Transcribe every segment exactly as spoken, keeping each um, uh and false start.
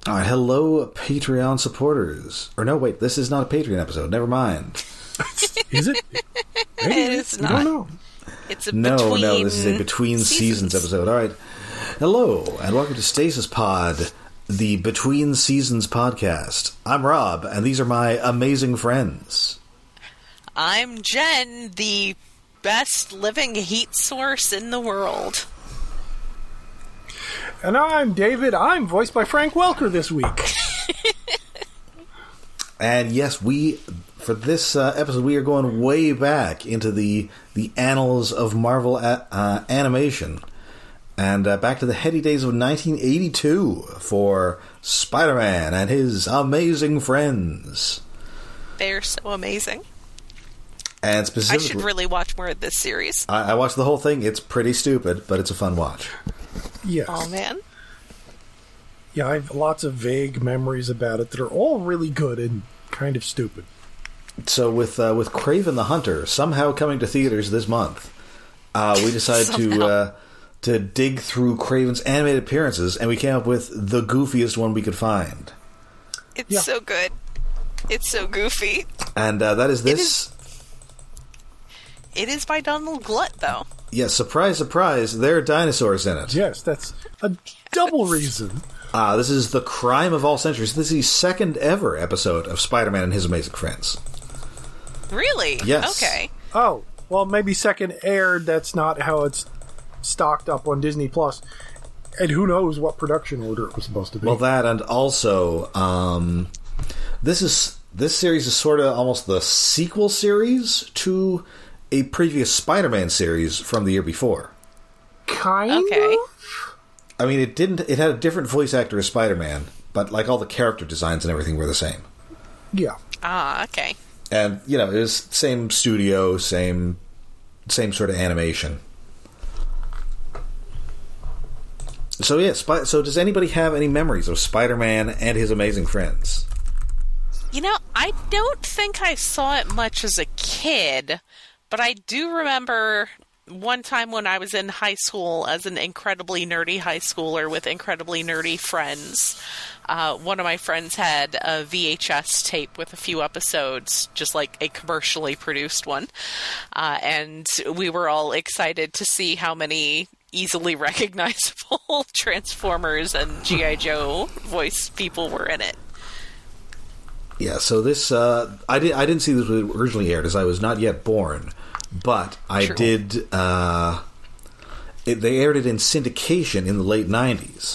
All right, hello, Patreon supporters. Or no, wait, this is not a Patreon episode. Never mind. Is it? Maybe. It is not. I don't know. It's a no, between no, this is a Between Seasons. seasons episode. All right. Hello, and welcome to Stasis Pod, the Between Seasons podcast. I'm Rob, and these are my amazing friends. I'm Jen, the best living heat source in the world. And I'm David. I'm voiced by Frank Welker this week. And yes, we, for this uh, episode, we are going way back into the the annals of Marvel a- uh, animation. And uh, back to the heady days of nineteen eighty-two for Spider-Man and his amazing friends. They're so amazing. And specifically, I should really watch more of this series. I, I watched the whole thing. It's pretty stupid, but it's a fun watch. Yes. Oh, man. Yeah, I have lots of vague memories about it that are all really good and kind of stupid. So with uh, with Kraven the Hunter somehow coming to theaters this month, uh, we decided to uh, to dig through Kraven's animated appearances, and we came up with the goofiest one we could find. It's yeah. so good. It's so goofy. And uh, that is this... It is, it is by Donald Glut, though. Yes, yeah, surprise, surprise, there are dinosaurs in it. Yes, that's a double reason. Uh, this is the crime of all centuries. This is the second ever episode of Spider-Man and His Amazing Friends. Really? Yes. Okay. Oh, well, maybe second aired. That's not how it's stocked up on Disney Plus. And who knows what production order it was supposed to be. Well, that, and also, um, this is this series is sort of almost the sequel series to a previous Spider-Man series from the year before. Kind okay. of? I mean, it didn't. It had a different voice actor as Spider-Man, but like all the character designs and everything were the same. Yeah. Ah, okay. And you know, it was same studio, same same sort of animation. So yeah, Sp- so does anybody have any memories of Spider-Man and His Amazing Friends? You know, I don't think I saw it much as a kid, but I do remember one time when I was in high school as an incredibly nerdy high schooler with incredibly nerdy friends. Uh, one of my friends had a V H S tape with a few episodes, just like a commercially produced one. Uh, and we were all excited to see how many easily recognizable Transformers and G I. Joe voice people were in it. Yeah, so this, uh, I, did, I didn't see this when it originally aired, as I was not yet born, but I True. did, uh, it, they aired it in syndication in the late nineties.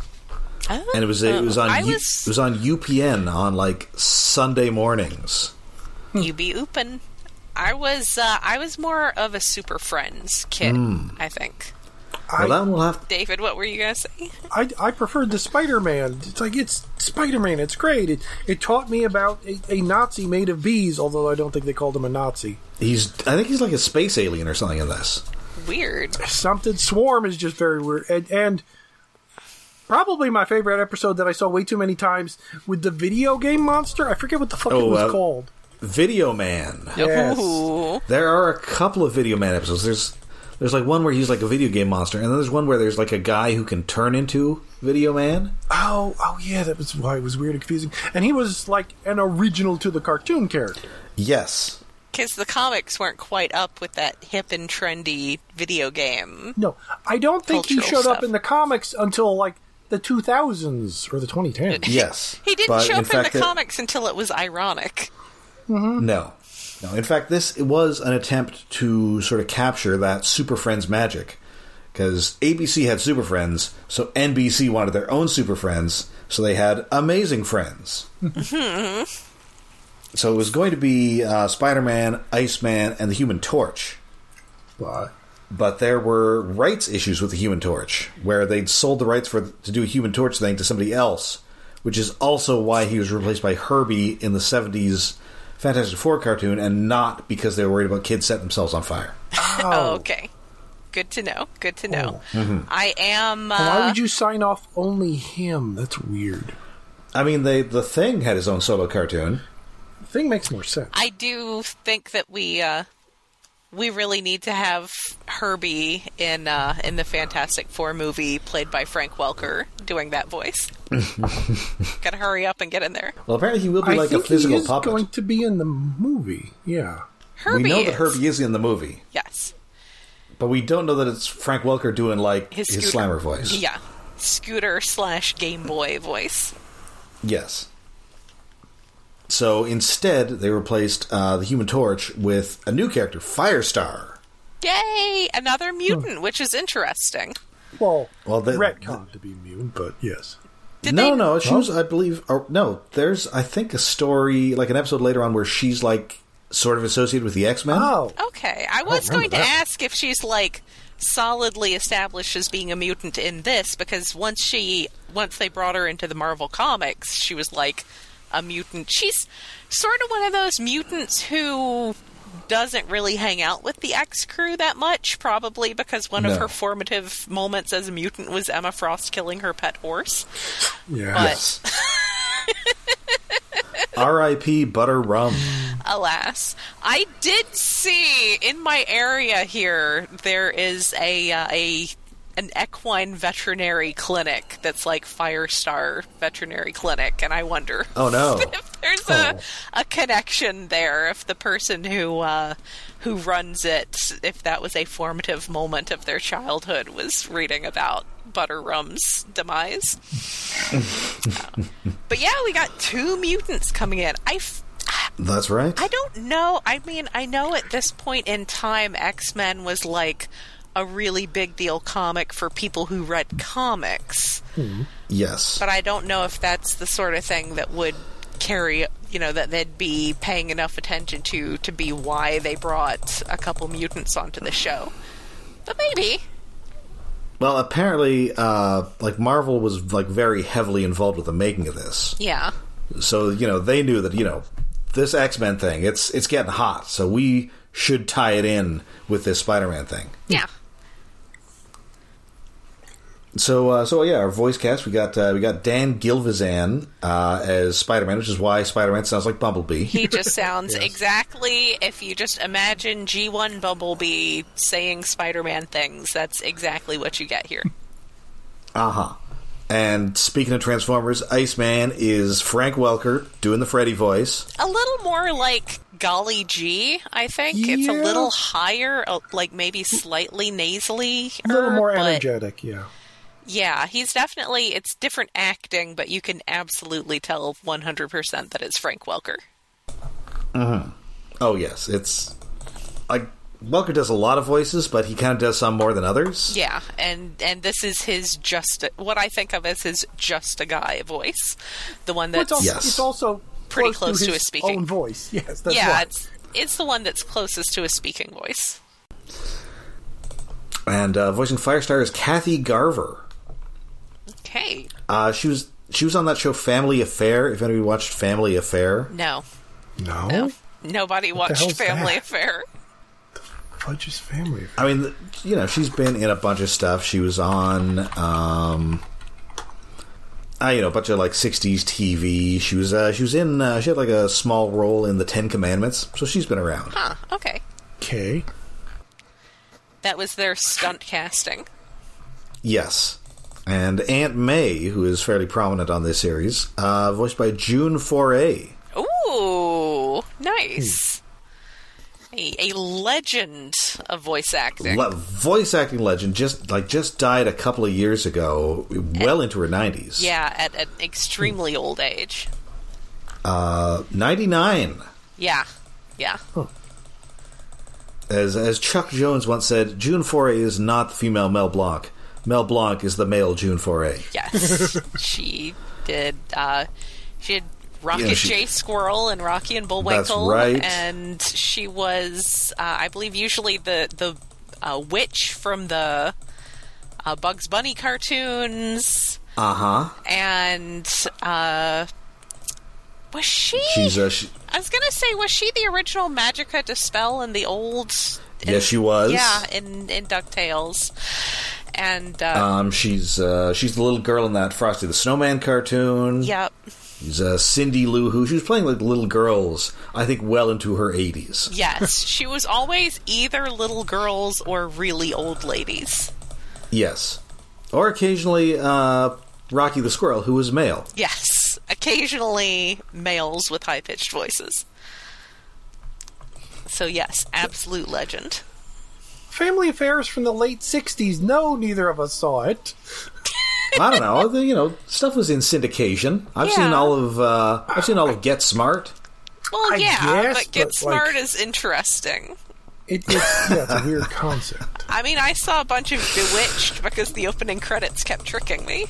Oh, and it was it was on I U, was, it was on U P N on, like, Sunday mornings. You be open. I was, uh, I was more of a Super Friends kid, mm. I think. Well, that one will have... David, what were you going to say? I, I preferred the Spider-Man. It's like, it's Spider-Man, it's great. It, it taught me about a, a Nazi made of bees, although I don't think they called him a Nazi. He's, I think he's like a space alien or something in this. Weird. Something. Swarm is just very weird. And, and probably my favorite episode that I saw way too many times with the video game monster. I forget what the fuck oh, it was uh, called. Video Man. Yes. Ooh. There are a couple of Video Man episodes. There's... There's like one where he's like a video game monster, and then there's one where there's like a guy who can turn into Video Man. Oh, oh yeah, that was why it was weird and confusing. And he was like an original to the cartoon character. Yes. Because the comics weren't quite up with that hip and trendy video game. No, I don't think he showed stuff. up in the comics until like the two thousands or the twenty tens. Yes. He didn't but show in up in fact the it, comics until it was ironic. Mm-hmm. No. No, in fact, this was an attempt to sort of capture that Super Friends magic. Because A B C had Super Friends, so N B C wanted their own Super Friends, so they had Amazing Friends. Mm-hmm. So it was going to be uh, Spider-Man, Iceman, and the Human Torch. Why? But there were rights issues with the Human Torch, where they'd sold the rights for to do a Human Torch thing to somebody else, which is also why he was replaced by Herbie in the seventies Fantastic Four cartoon, and not because they were worried about kids setting themselves on fire. Oh, oh okay. Good to know. Good to know. Oh. Mm-hmm. I am... Uh, Why would you sign off only him? That's weird. I mean, they, the Thing had his own solo cartoon. The Thing makes more sense. I do think that we... Uh, we really need to have Herbie in uh, in the Fantastic Four movie, played by Frank Welker, doing that voice. Gotta hurry up and get in there. Well, apparently he will be I like a think physical he is puppet. going to be in the movie. Yeah. Herbie we know is. that Herbie is in the movie, Yes. but we don't know that it's Frank Welker doing like his, His, his scooter. Slammer voice. Yeah. Scooter slash Game Boy voice. Yes. So instead, they replaced uh, the Human Torch with a new character, Firestar. Yay! Another mutant, which is interesting. Well, Well, the- retcon to be mutant, but yes. Did no, they- no, she Oh. was, I believe, or, no, there's, I think, a story, like an episode later on where she's, like, sort of associated with the X-Men. Oh. Okay, I was remember going to that. ask if she's like solidly established as being a mutant in this, because once she, once they brought her into the Marvel comics, she was like a mutant. She's sort of one of those mutants who doesn't really hang out with the X crew that much, probably because one No. of her formative moments as a mutant was Emma Frost killing her pet horse. Yeah. But- Yes. R I P Butter Rum. Alas, I did see in my area here there is a uh, a an equine veterinary clinic that's like Firestar Veterinary Clinic, and I wonder Oh, no. if there's a a connection there. If the person who uh, who runs it, if that was a formative moment of their childhood, was reading about Butter Rum's demise. Uh, but yeah, we got two mutants coming in. I. F- That's right. I don't know. I mean, I know at this point in time, X-Men was like a really big deal comic for people who read comics. Yes. But I don't know if that's the sort of thing that would carry, you know, that they'd be paying enough attention to to be why they brought a couple mutants onto the show. But maybe. Well, apparently, uh, like, Marvel was, like, very heavily involved with the making of this. Yeah. So, you know, they knew that, you know, this X-Men thing, it's it's getting hot, so we should tie it in with this Spider-Man thing. Yeah. So, uh, so yeah, our voice cast, we got uh, we got Dan Gilvezan uh, as Spider-Man, which is why Spider-Man sounds like Bumblebee. He just sounds Yes. exactly, if you just imagine G one Bumblebee saying Spider-Man things, that's exactly what you get here. Uh-huh. And speaking of Transformers, Iceman is Frank Welker doing the Freddy voice. A little more like Golly G, I think. It's a Yeah. little higher, uh, like maybe slightly nasally. A little more but energetic, yeah. Yeah, he's definitely, it's different acting, but you can absolutely tell one hundred percent that it's Frank Welker. Oh, yes, it's... like Welker does a lot of voices, but he kind of does some more than others. Yeah, and and this is his just, a, what I think of as his just a guy voice. The one Well, that's... it's, also, Yes. it's also Pretty close close to to his his speaking. own voice. Yes, that's yeah, why. it's it's the one that's closest to his speaking voice. And uh, voicing Firestar is Kathy Garver. Okay. Uh, she was she was on that show Family Affair, if anybody watched Family Affair. No. No? No. Nobody the watched hell's Family that? Affair. Fudge's family. I mean, th- you know, she's been in a bunch of stuff. She was on, um, uh, you know, a bunch of like sixties T V. She was, uh, she was in, uh, she had like a small role in the Ten Commandments, so she's been around. Huh, okay. Okay. That was their stunt casting. Yes. And Aunt May, who is fairly prominent on this series, uh, voiced by June Foray. Ooh, nice. A, a legend of voice acting. Le- voice acting legend, just like just died a couple of years ago, well into her nineties. Yeah, at an extremely old age. Uh, ninety-nine. Yeah, yeah. As as Chuck Jones once said, June Foray is not the female Mel Blanc. Mel Blanc is the male June Foray. Yes, she did. Uh, she did Rocket Yeah, she- J. Squirrel and Rocky and Bullwinkle. That's right. And she was, uh, I believe, usually the the uh, witch from the uh, Bugs Bunny cartoons. Uh huh. And uh, was she? She's uh, she, I was gonna say, was she the original Magica De Spell in the old? In, Yes, she was. Yeah, in in DuckTales. And uh, um she's uh, she's the little girl in that Frosty the Snowman cartoon. yep. She's uh, Cindy Lou Who. She was playing like little girls, I think, well into her eighties. Yes, she was always either little girls or really old ladies. Yes. Or occasionally uh, Rocky the Squirrel, who was male. Yes, occasionally males with high-pitched voices. So yes, absolute legend. Family Affairs from the late sixties. No, neither of us saw it. I don't know. The, you know, stuff was in syndication. I've Yeah. seen all of. Uh, I've seen all of Get Smart. Well, I yeah, guess, but Get but, Smart like- is interesting. It, it's, yeah, it's a weird concept. I mean, I saw a bunch of Bewitched because the opening credits kept tricking me.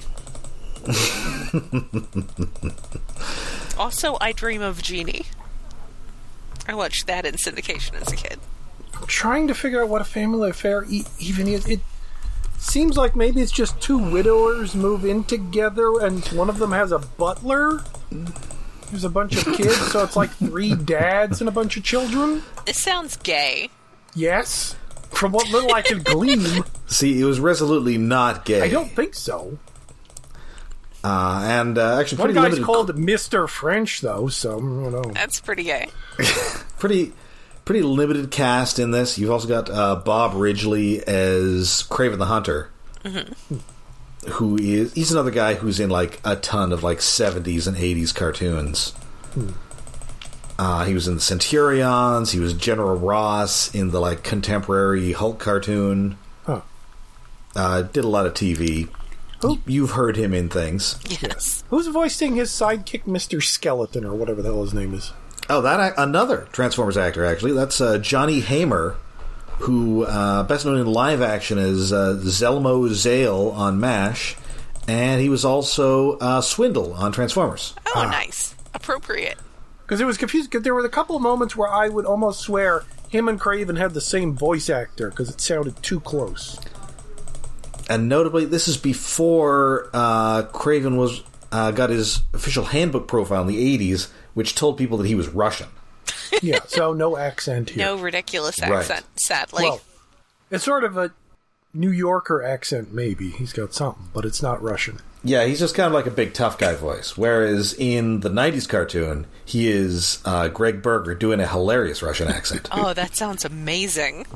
Also, I Dream of Jeannie. I watched that in syndication as a kid. I'm trying to figure out what a family affair e- even is. It seems like maybe it's just two widowers move in together and one of them has a butler. There's a bunch of kids, so it's like three dads and a bunch of children. This sounds gay. Yes. From what little I could glean, See, it was resolutely not gay. I don't think so. Uh, and uh, actually, One pretty guy's limited. called Mister French, though, so I don't know. That's pretty gay. pretty, pretty limited cast in this. You've also got uh, Bob Ridgely as Craven the Hunter, Mm-hmm. who is he's another guy who's in like a ton of like seventies and eighties cartoons. Hmm. Uh, he was in the Centurions. He was General Ross in the like contemporary Hulk cartoon. Huh. Uh, did a lot of T V. Who? You've heard him in things. Yes. Who's voicing his sidekick, Mister Skeleton, or whatever the hell his name is? Oh, that ac- another Transformers actor, actually. That's uh, Johnny Hamer, who, uh, best known in live action as uh, Zelmo Zale on MASH, and he was also uh, Swindle on Transformers. Oh, nice. Appropriate. Because it was confusing. Because there were a couple of moments where I would almost swear him and Craven had the same voice actor because it sounded too close. And notably, this is before uh, Craven was uh, got his official handbook profile in the eighties, which told people that he was Russian. Yeah, so no accent here. No ridiculous Right. accent, sadly. Well, it's sort of a New Yorker accent, maybe. He's got something, but it's not Russian. Yeah, he's just kind of like a big tough guy voice. Whereas in the nineties cartoon, he is uh, Greg Berger doing a hilarious Russian accent. Oh, that sounds amazing.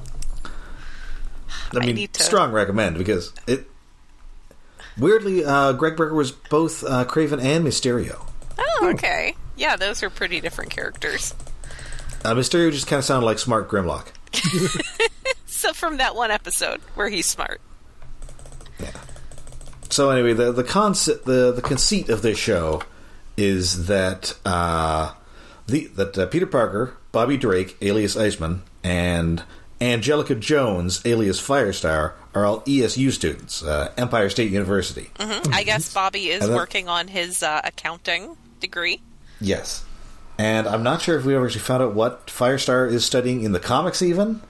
I mean, need to- strong recommend, because it... Weirdly, uh, Greg Berger was both uh, Craven and Mysterio. Oh, okay. Yeah, those are pretty different characters. Uh, Mysterio just kind of sounded like Smart Grimlock. So from that one episode where he's smart. So anyway, the the concept, the the conceit of this show is that uh, the that uh, Peter Parker, Bobby Drake, alias Iceman, and Angelica Jones, alias Firestar, are all E S U students, uh, Empire State University. hmm I guess Bobby is And that- working on his uh, accounting degree. Yes, and I'm not sure if we ever actually found out what Firestar is studying in the comics, even.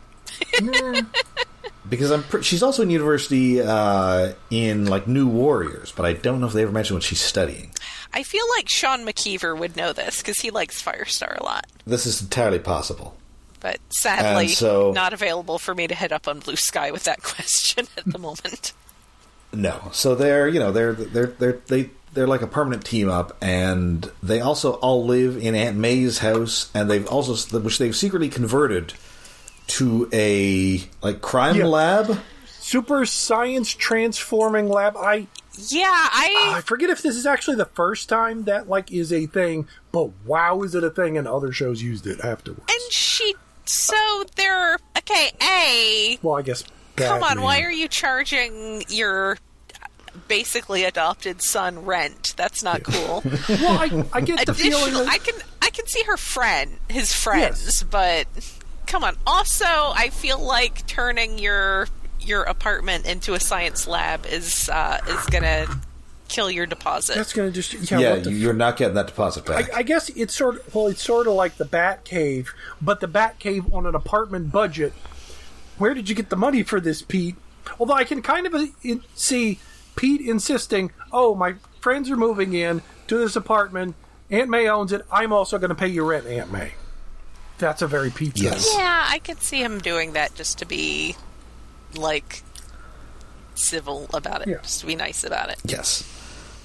Because I'm pre- she's also in university uh, in like New Warriors, but I don't know if they ever mentioned what she's studying. I feel like Sean McKeever would know this because he likes Firestar a lot. This is entirely possible. But sadly, And so- not available for me to hit up on Blue Sky with that question at the moment. No, so they're you know they're they're they're they they're like a permanent team up, and they also all live in Aunt May's house, and they've also which they've secretly converted to a like crime Yeah. lab. Super Science Transforming Lab. I Yeah, I... I forget if this is actually the first time that like is a thing, but wow, is it a thing? And other shows used it afterwards. And she... So they're... Okay, A... Well, I guess. Come on, Batman. why are you charging your basically adopted son rent? That's not cool. Well, I, I get the feeling Additional, that I can I can see her friend, his friends, Yes. but come on. Also, I feel like turning your your apartment into a science lab is uh, is gonna kill your deposit. that's going to just yeah. Yeah, what the you're not getting that deposit back. I, I guess it's sort of well, it's sort of like the Bat Cave, but the Bat Cave on an apartment budget. Where did you get the money for this, Pete? Although I can kind of uh, in- see Pete insisting, "Oh, my friends are moving in to this apartment. Aunt May owns it. I'm also going to pay your rent, Aunt May." That's a very Pete thing. Yes. Yeah, I could see him doing that just to be like civil about it, Yeah. just to be nice about it. Yes.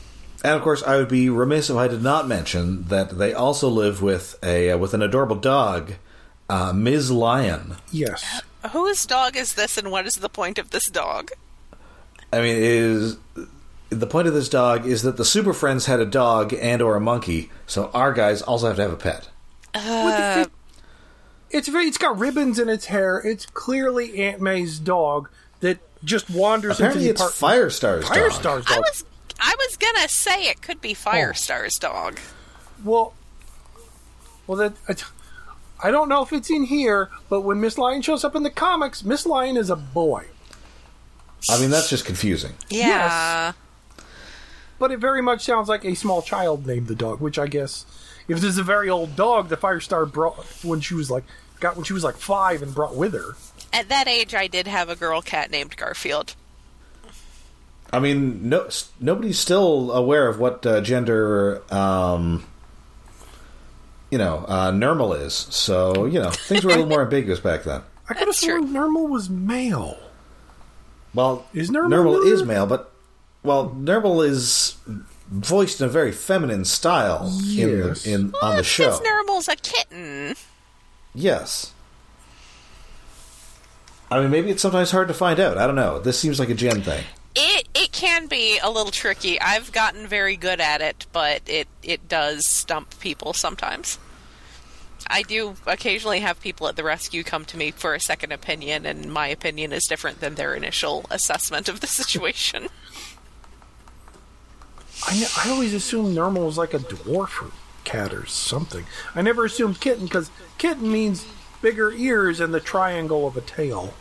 And of course, I would be remiss if I did not mention that they also live with a uh, with an adorable dog, uh, Miz Lion. Yes. Whose dog is this, and what is the point of this dog? I mean, it is the point of this dog is that the Super Friends had a dog and or a monkey, so our guys also have to have a pet. Uh, It's very. It's got ribbons in its hair. It's clearly Aunt May's dog that just wanders Apparently, into the it's apartment. Firestar's dog. Firestar's I dog. was I was gonna say it could be Firestar's dog. Well, well, that it's- I don't know if it's in here, but when Miss Lion shows up in the comics, Miss Lion is a boy. I mean, that's just confusing. Yeah. But it very much sounds like a small child named the dog, which I guess, if this is a very old dog, the Firestar brought when she was like got when she was like five and brought with her. At that age, I did have a girl cat named Garfield. I mean, no, nobody's still aware of what uh, gender, um, you know, uh, Nermal is. So, you know, things were a little more ambiguous back then. I could have That's true. sworn Nermal was male. Well, Is Nermal Nermal male? is male, but, well, Nermal is voiced in a very feminine style Yes. in, the, in Well, on the it's show. 'cause Nermal's a kitten. Yes. I mean, maybe it's sometimes hard to find out. I don't know. This seems like a Jen thing. It it can be a little tricky. I've gotten very good at it, but it, it does stump people sometimes. I do occasionally have people at the rescue come to me for a second opinion, and my opinion is different than their initial assessment of the situation. I, ne- I always assumed Nermal was like a dwarf or cat or something. I never assumed kitten because kitten means bigger ears and the triangle of a tail.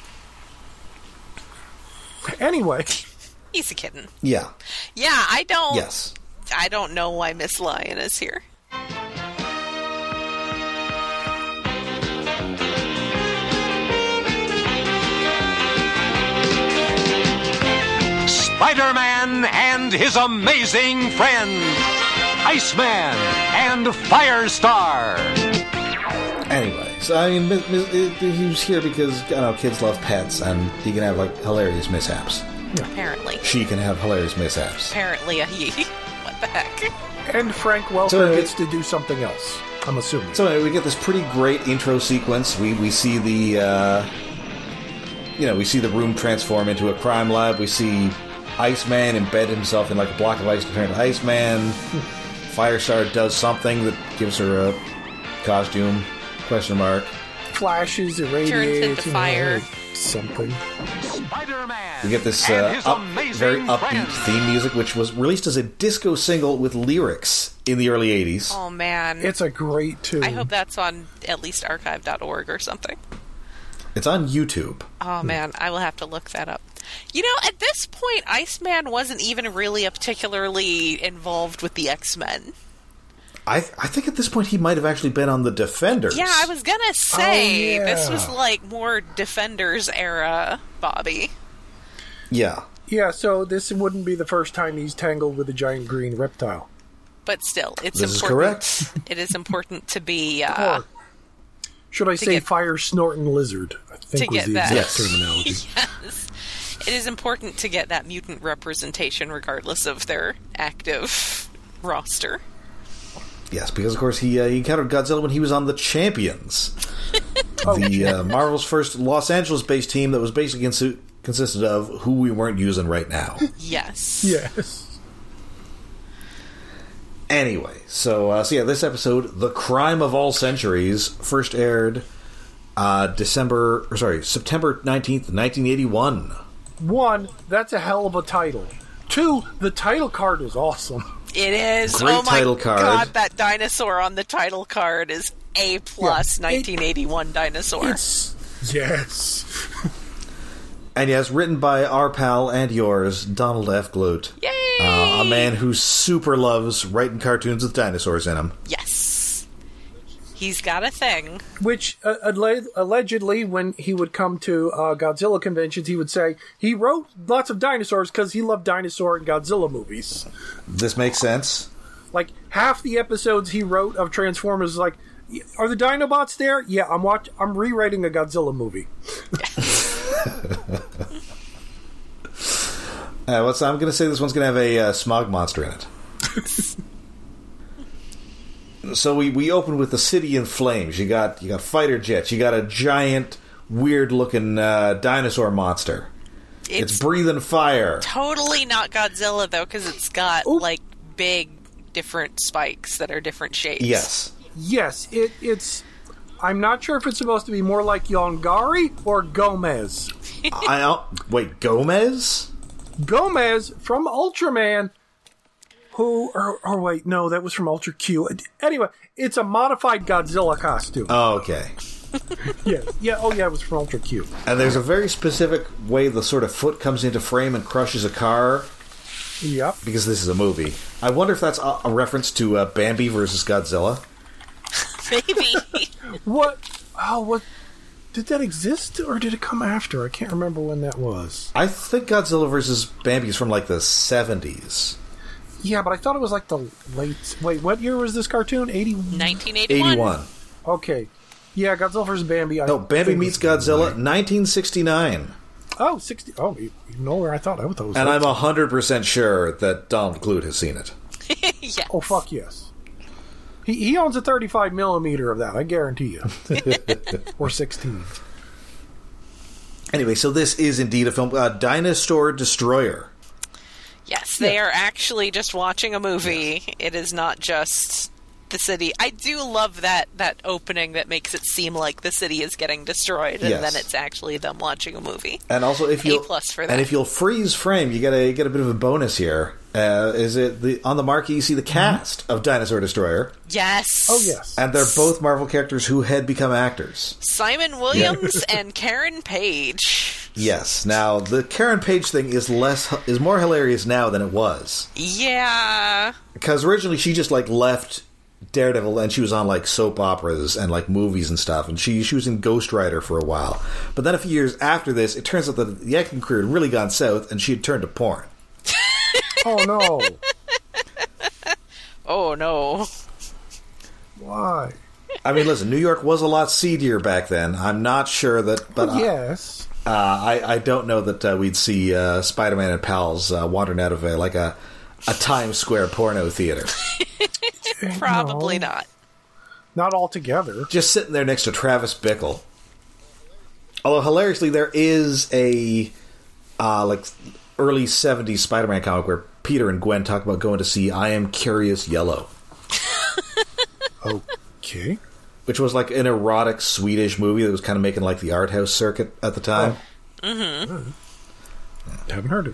Anyway, He's a kitten. Yeah. Yeah, I don't. Yes. I don't know why Miss Lion is here. Spider-Man and his amazing friends, Iceman and Firestar. Anyway, so I mean, mi- mi- he was here because, I don't know, kids love pets, and he can have, like, hilarious mishaps. Apparently. She can have hilarious mishaps. Apparently a he. What the heck? and Frank Welker So, uh, gets to do something else, I'm assuming. So anyway, we get this pretty great intro sequence. We we see the, uh, you know, we see the room transform into a crime lab. We see Iceman embed himself in like a block of ice to turn to Iceman. Firestar does something that gives her a costume, question mark. Flashes, irradiates, into you know, fire. something. Spider-Man. We get this and uh, his up, amazing very upbeat friends. theme music, which was released as a disco single with lyrics in the early eighties. Oh, man. It's a great tune. I hope that's on at least archive dot org or something. It's on YouTube. Oh, man. I will have to look that up. You know, at this point, Iceman wasn't even really a particularly involved with the X-Men. I I think at this point he might have actually been on the Defenders. Yeah, I was gonna say, Oh, yeah. this was like more Defenders era Bobby. Yeah. Yeah, so this wouldn't be the first time he's tangled with a giant green reptile. But still, it's This is important. correct. It is important to be... Uh, Or should I say get- fire snorting lizard? I think to was get the that. exact Yes. terminology. yes. It is important to get that mutant representation regardless of their active roster. Yes, because of course he, uh, he encountered Godzilla when he was on the Champions, the uh, Marvel's first Los Angeles-based team that was basically consi- consisted of who we weren't using right now. Yes. Yes. Anyway, so uh, so yeah, this episode, "The Crime of All Centuries," first aired uh, December, or sorry, September nineteenth, nineteen eighty-one. One, that's a hell of a title. Two, the title card is awesome. It is. Great oh my title card. god, that dinosaur on the title card is A plus Yeah, it- nineteen eighty-one dinosaur. It's yes. And yes, written by our pal and yours, Donald F. Glute. Yay! Uh, a man who super loves writing cartoons with dinosaurs in them. Yes. He's got a thing. Which uh, alle- allegedly, when he would come to uh, Godzilla conventions, he would say he wrote lots of dinosaurs because he loved dinosaur and Godzilla movies. This makes sense. Like half the episodes he wrote of Transformers, is like, are the Dinobots there? Yeah, I'm watch. I'm rewriting a Godzilla movie. Uh, what's, I'm going to say this one's going to have a uh, smog monster in it. So we, we open with the city in flames. You got you got fighter jets. You got a giant, weird-looking uh, dinosaur monster. It's, it's breathing fire. Totally not Godzilla, though, because it's got, Ooh. like, big, different spikes that are different shapes. Yes. Yes, it, it's... I'm not sure if it's supposed to be more like Yongari or Gomez. I don't, wait, Gomez? Gomez from Ultraman, who... Or, or wait, no, that was from Ultra Q. Anyway, it's a modified Godzilla costume. Oh, okay. Yeah, yeah, oh yeah, it was from Ultra Q. And there's a very specific way the sort of foot comes into frame and crushes a car. Yep. Because this is a movie. I wonder if that's a, a reference to uh, Bambi versus Godzilla. Maybe. What? Oh, what? Did that exist, or did it come after? I can't remember when that was. I think Godzilla versus Bambi is from like the seventies. Yeah, but I thought it was like the late... Wait, what year was this cartoon? eighty nineteen eighty-one. eighty-one. Okay. Yeah, Godzilla versus Bambi. I No, Bambi think meets was- Godzilla, nineteen sixty-nine. Oh, sixty. Oh, even older. I thought. I thought it was. And like- I'm one hundred percent sure that Donald Clute has seen it. Yes. Oh, fuck yes. He he owns a thirty-five millimeter of that, I guarantee you. Or sixteen. Anyway, so this is indeed a film, uh, Dinosaur Destroyer. Yes, they Yeah. are actually just watching a movie. It is not just the city. I do love that, that opening that makes it seem like the city is getting destroyed, and Yes. then it's actually them watching a movie. And also, if A you plus for and that. if you'll freeze frame, you get a you get a bit of a bonus here. Uh, is it the on the marquee? You see the cast of Dinosaur Destroyer, Yes. Oh, yes. and they're both Marvel characters who had become actors. Simon Williams and Karen Page. Yes. Now the Karen Page thing is less is more hilarious now than it was, Yeah. because originally she just like left Daredevil and she was on like soap operas and like movies and stuff, and she she was in Ghost Rider for a while. But then a few years after this, it turns out that the acting career had really gone south, and she had turned to porn. Oh, no. Oh, no. Why? I mean, listen, New York was a lot seedier back then. I'm not sure that, but Well, yes. uh, I, I don't know that uh, we'd see uh, Spider-Man and pals uh, wandering out of a, like a a Times Square porno theater, Probably No. not. Not altogether. just sitting there next to Travis Bickle. Although hilariously, there is a uh, like early seventies Spider-Man comic where Peter and Gwen talk about going to see I Am Curious Yellow, Okay. which was like an erotic Swedish movie that was kind of making like the art house circuit at the time. Haven't heard it.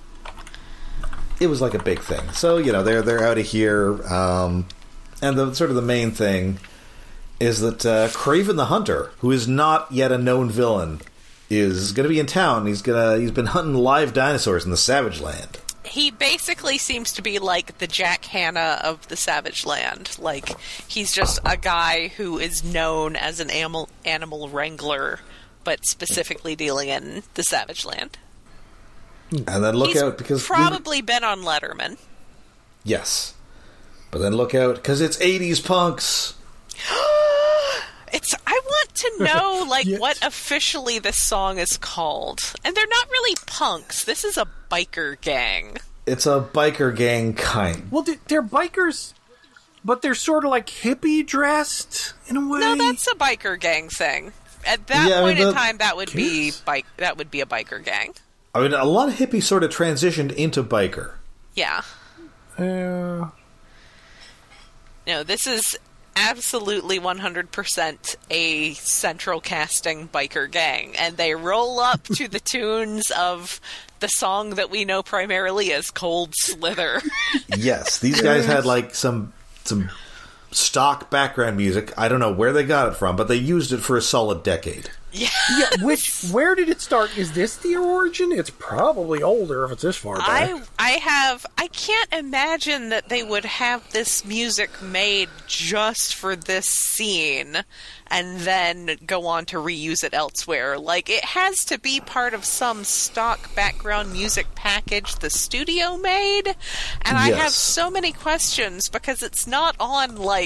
It was like a big thing. So, you know, they're they're out of here. Um, and the sort of the main thing is that uh, Kraven the Hunter, who is not yet a known villain, is going to be in town. He's gonna he's been hunting live dinosaurs in the Savage Land. He basically seems to be like the Jack Hanna of the Savage Land. Like, he's just a guy who is known as an animal, animal wrangler, but specifically dealing in the Savage Land. And then look He's out because probably been on Letterman. yes, but then look out because it's eighties punks. It's. I want to know, like, Yes. what officially this song is called. And they're not really punks. This is a biker gang. It's a biker gang kind. Well, they- they're bikers, but they're sort of like hippie dressed in a way. No, that's a biker gang thing. At that Yeah, I mean, point in the- time, that would be Yes. bike. That would be a biker gang. I mean, a lot of hippies sort of transitioned into biker. Yeah. Uh, No, this is absolutely one hundred percent a central casting biker gang, and they roll up to the tunes of the song that we know primarily as Cold Slither. Yes, these guys had like some some stock background music. I don't know where they got it from, but they used it for a solid decade. Yeah. yeah, which, where did it start? Is this the origin? It's probably older if it's this far back. I I have I can't imagine that they would have this music made just for this scene and then go on to reuse it elsewhere. Like, it has to be part of some stock background music package the studio made, and I have Yes. so many questions because it's not on like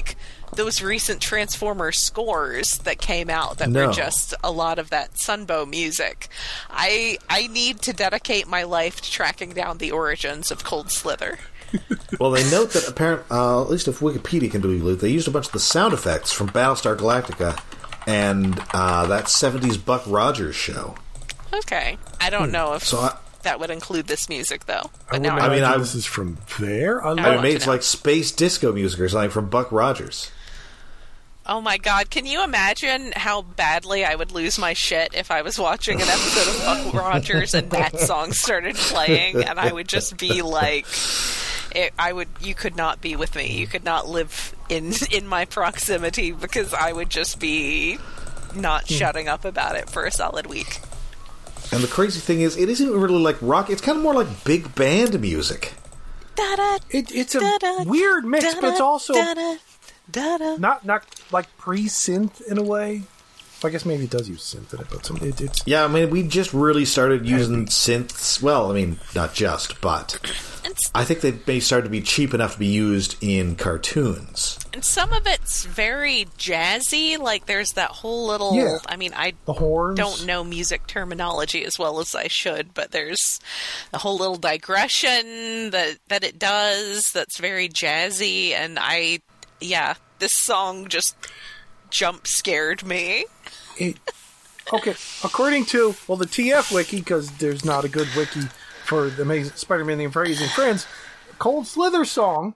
those recent Transformers scores that came out that No. were just a lot of that Sunbow music. I I need to dedicate my life to tracking down the origins of Cold Slither. Well, they note that apparent, uh, at least if Wikipedia can be believed, they used a bunch of the sound effects from Battlestar Galactica and uh, that seventies Buck Rogers show. Okay. I don't know if So I, that would include this music, though. I, But would now I I, mean, imagine I- this is from there. I I I love mean, want maybe to it's know. like space disco music or something from Buck Rogers. Oh my god, can you imagine how badly I would lose my shit if I was watching an episode of Buck Rogers and that song started playing and I would just be like, it, I would, you could not be with me. You could not live in, in my proximity because I would just be not shutting up about it for a solid week. And the crazy thing is, it isn't really like rock. It's kind of more like big band music. Da-da, it. It's a da-da, weird mix, da-da, but it's also da-da, da-da. not not like pre-synth in a way. I guess maybe it does use synth in it, but some, it, it's Yeah, I mean, we just really started using synths. Well, I mean, not just, but And s- I think they may start to be cheap enough to be used in cartoons. And some of it's very jazzy. Like there's that whole little. Yeah. I mean, I the horns. don't know music terminology as well as I should, but there's a whole little digression that that it does that's very jazzy. And I, yeah, this song just jump scared me. It, okay, according to well the T F wiki, because there's not a good wiki for the Amazing Spider-Man: The Amazing Friends, Cold Slither song.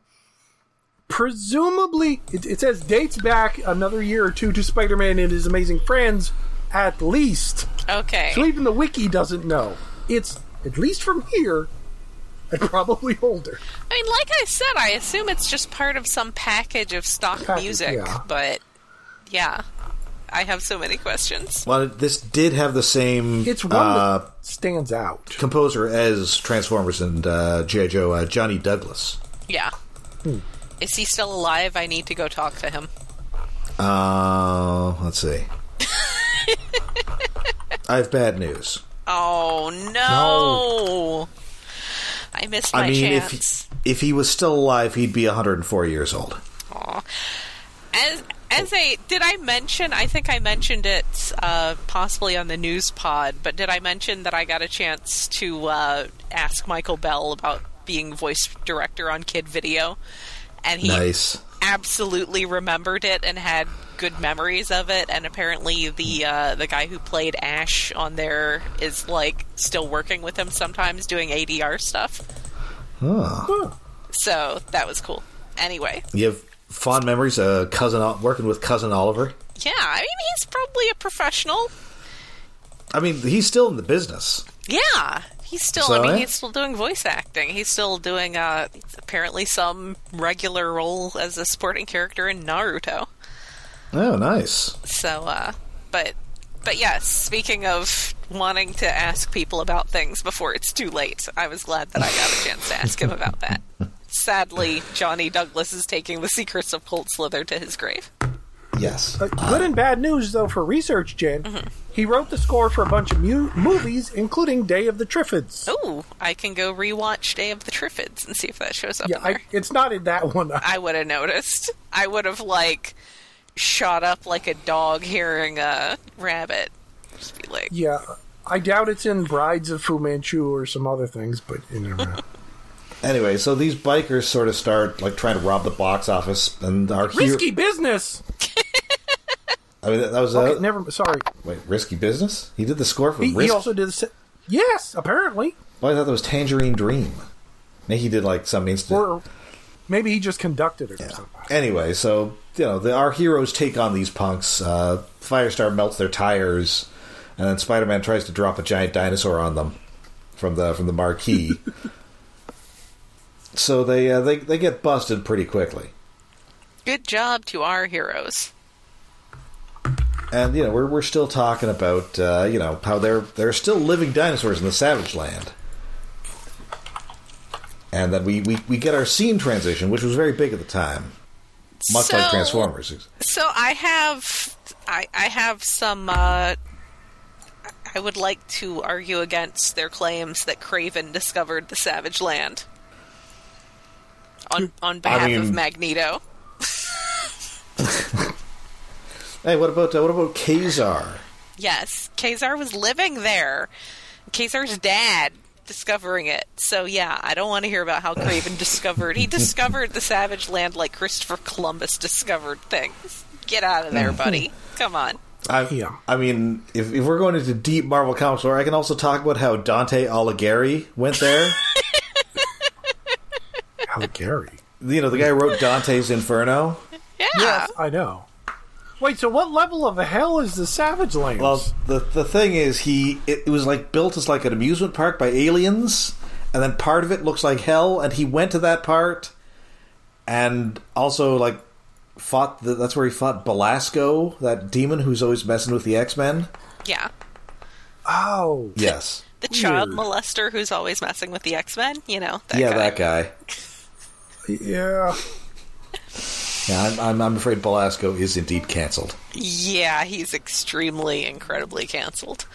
Presumably, it, it says dates back another year or two to Spider-Man and His Amazing Friends, at least. Okay. So even the wiki doesn't know. It's at least from here, and probably older. I mean, like I said, I assume it's just part of some package of stock Package, music, yeah. but yeah, I have so many questions. Well, this did have the same It's one uh, that stands out. composer as Transformers and uh, G I. Joe, uh, Johnny Douglas. Yeah. Hmm. Is he still alive? I need to go talk to him. Uh, let's see. I have bad news. Oh no! I missed my I mean, chance. if if he was still alive, he'd be one hundred four years old. Aw. As as a did I mention? I think I mentioned it uh, possibly on the news pod. But did I mention that I got a chance to uh, ask Michael Bell about being voice director on Kid Video, and he Nice. absolutely remembered it and had good memories of it. And apparently, the uh, the guy who played Ash on there is like still working with him sometimes, doing A D R stuff. Huh. So that was cool. Anyway. You have fond memories of cousin Ol- working with cousin Oliver? Yeah, I mean, he's probably a professional. I mean, he's still in the business. Yeah, he's still, So, I mean, eh? he's still doing voice acting. He's still doing, uh, apparently some regular role as a supporting character in Naruto. Oh, nice. So, uh, but, but yes, speaking of wanting to ask people about things before it's too late, I was glad that I got a chance to ask him about that. Sadly, Johnny Douglas is taking the secrets of Cold Slither to his grave. Yes. Uh, good and bad news, though, for Research Jen. Mm-hmm. He wrote the score for a bunch of mu- movies, including Day of the Triffids. Ooh, I can go rewatch Day of the Triffids and see if that shows up yeah, in there. I, it's not in that one. I would have noticed. I would have, like, shot up like a dog hearing a rabbit. Just be like, Yeah, I doubt it's in Brides of Fu Manchu or some other things, but you never know. Anyway, so these bikers sort of start like trying to rob the box office, and our hero. Risky business! I mean, that that was Okay, uh, never. Sorry. wait, risky business. He did the score for He, Risk. he also did the. se- Yes, apparently. Well, I thought that was Tangerine Dream. Maybe he did like some instant. Or maybe he just conducted it or Yeah. something. Anyway, so you know, the, our heroes take on these punks. Uh, Firestar melts their tires, and then Spider-Man tries to drop a giant dinosaur on them from the from the marquee. So they uh, they they get busted pretty quickly, good job to our heroes. and you know we're we're still talking about uh, you know how there there are still living dinosaurs in the Savage Land, and then we, we, we get our scene transition, which was very big at the time, much like So- Transformers. So I have, I, I have some. Uh, I would like to argue against their claims that Kraven discovered the Savage Land on on behalf mean- of Magneto. Hey, what about uh, what about Kazar? Yes, Kazar was living there. Kazar's dad discovering it. So yeah, I don't want to hear about how Kraven discovered. He discovered the Savage Land like Christopher Columbus discovered things. Get out of there, buddy. Come on. I, Yeah. I mean, if, if we're going into deep Marvel Comics lore, I can also talk about how Dante Alighieri went there. Alighieri. You know, the guy who wrote Dante's Inferno. Yeah. Yes, I know. Wait, so what level of hell is the Savage Lands? Well, the the thing is, he it, it was like built as like an amusement park by aliens, and then part of it looks like hell, and he went to that part, and also like fought. The, that's where he fought Belasco, that demon who's always messing with the X-Men. Yeah. oh. Yes. The child Weird. molester who's always messing with the X-Men. You know, that yeah, guy. that guy. Yeah. Yeah, I'm, I'm, I'm afraid Belasco is indeed cancelled. Yeah, he's extremely, incredibly canceled.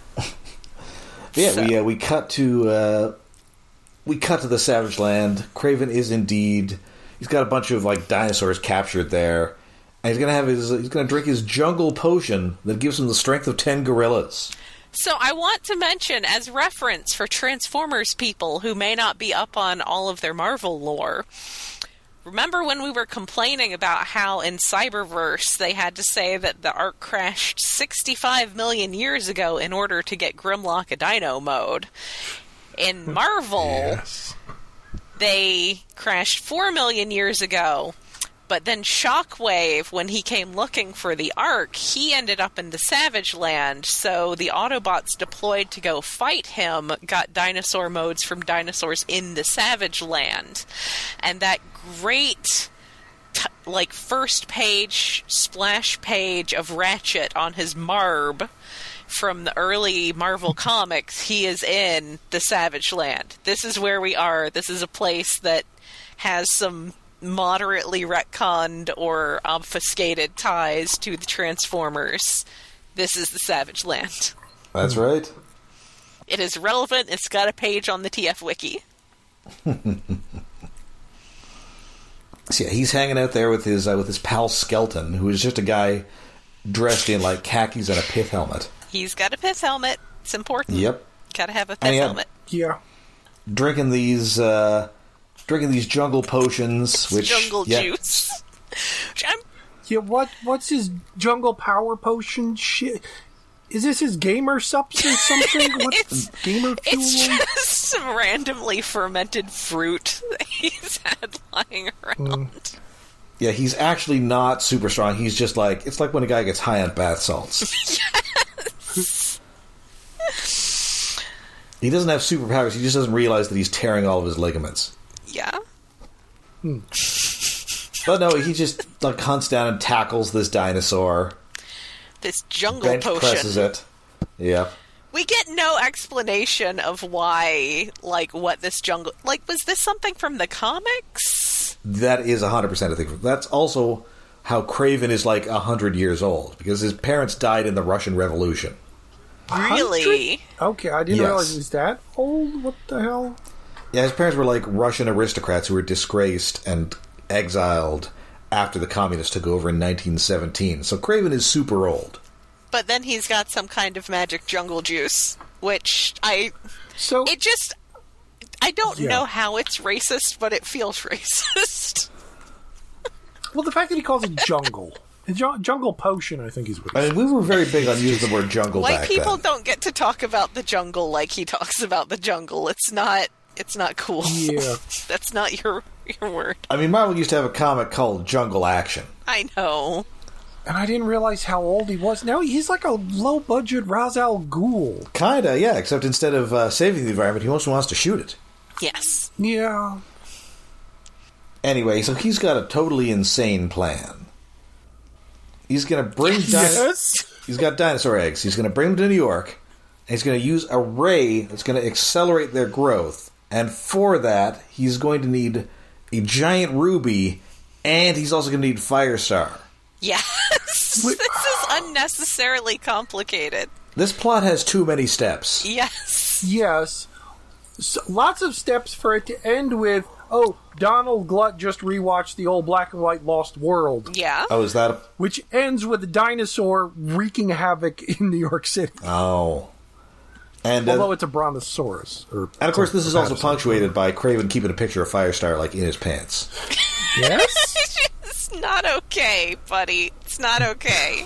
Yeah, So- we uh, we cut to uh, we cut to the Savage Land. Kraven is indeed. He's got a bunch of like dinosaurs captured there, and he's gonna have his. He's gonna drink his jungle potion that gives him the strength of ten gorillas. So I want to mention, as reference for Transformers people who may not be up on all of their Marvel lore, remember when we were complaining about how in Cyberverse they had to say that the Ark crashed sixty-five million years ago in order to get Grimlock a dino mode? In Marvel, Yes. they crashed four million years ago, but then Shockwave, when he came looking for the Ark, he ended up in the Savage Land, so the Autobots deployed to go fight him got dinosaur modes from dinosaurs in the Savage Land. And that great, t- like, first page, splash page of Ratchet on his Marb from the early Marvel comics, he is in the Savage Land. This is where we are. This is a place that has some moderately retconned or obfuscated ties to the Transformers. This is the Savage Land. That's right. It is relevant. It's got a page on the T F Wiki. So yeah, he's hanging out there with his uh, with his pal Skelton, who is just a guy dressed in like khakis and a pith helmet. He's got a pith helmet. It's important. Yep. Gotta have a pith And he had- helmet. Yeah. Drinking these uh, drinking these jungle potions, which Jungle yeah, juice. Which I'm Yeah, what what's his jungle power potion shit? Is this his gamer substance something? What's It's- gamer fuel? It's just some randomly fermented fruit that he's had lying around. Yeah, he's actually not super strong. He's just like it's like when a guy gets high on bath salts. He doesn't have superpowers. He just doesn't realize that he's tearing all of his ligaments. Yeah. But no, he just like hunts down and tackles this dinosaur. This jungle Bench potion. presses it. Yeah. We get no explanation of why, like, what this jungle... Like, was this something from the comics? That is one hundred percent a thing. That's also how Kraven is like one hundred years old, because his parents died in the Russian Revolution. Really? Okay, I didn't Yes. realize he was that old. What the hell? Yeah, his parents were like Russian aristocrats who were disgraced and exiled after the communists took over in nineteen seventeen. So Kraven is super old. But then he's got some kind of magic jungle juice, which I... So It just... I don't Yeah. know how it's racist, but it feels racist. well, the fact that he calls it jungle, Ju- jungle potion, I think is what. I It's, mean, we were very big on using the word jungle White back people then. don't get to talk about the jungle like he talks about the jungle. It's not... It's not cool. Yeah. That's not your your word. I mean, Marvel used to have a comic called Jungle Action. I know. and I didn't realize how old he was. Now he's like a low budget Ra's al Ghul. Kinda, yeah, except instead of uh, saving the environment, he also wants to shoot it. Yes. Yeah. Anyway, so he's got a totally insane plan. He's going to bring... dino- Yes. He's got dinosaur eggs. He's going to bring them to New York, and he's going to use a ray that's going to accelerate their growth. And for that, he's going to need a giant ruby, and he's also going to need Firestar. Yes. This is unnecessarily complicated. This plot has too many steps. Yes. Yes. So, lots of steps for it to end with Oh, Donald Glutt just rewatched the old black and white Lost World, Yeah. Oh, is that a... which ends with a dinosaur wreaking havoc in New York City. Oh. And, uh, Although it's a brontosaurus. Or and of course, this is also Patterson. punctuated by Craven keeping a picture of Firestar, like, in his pants. Yes? It's not okay, buddy. It's not okay.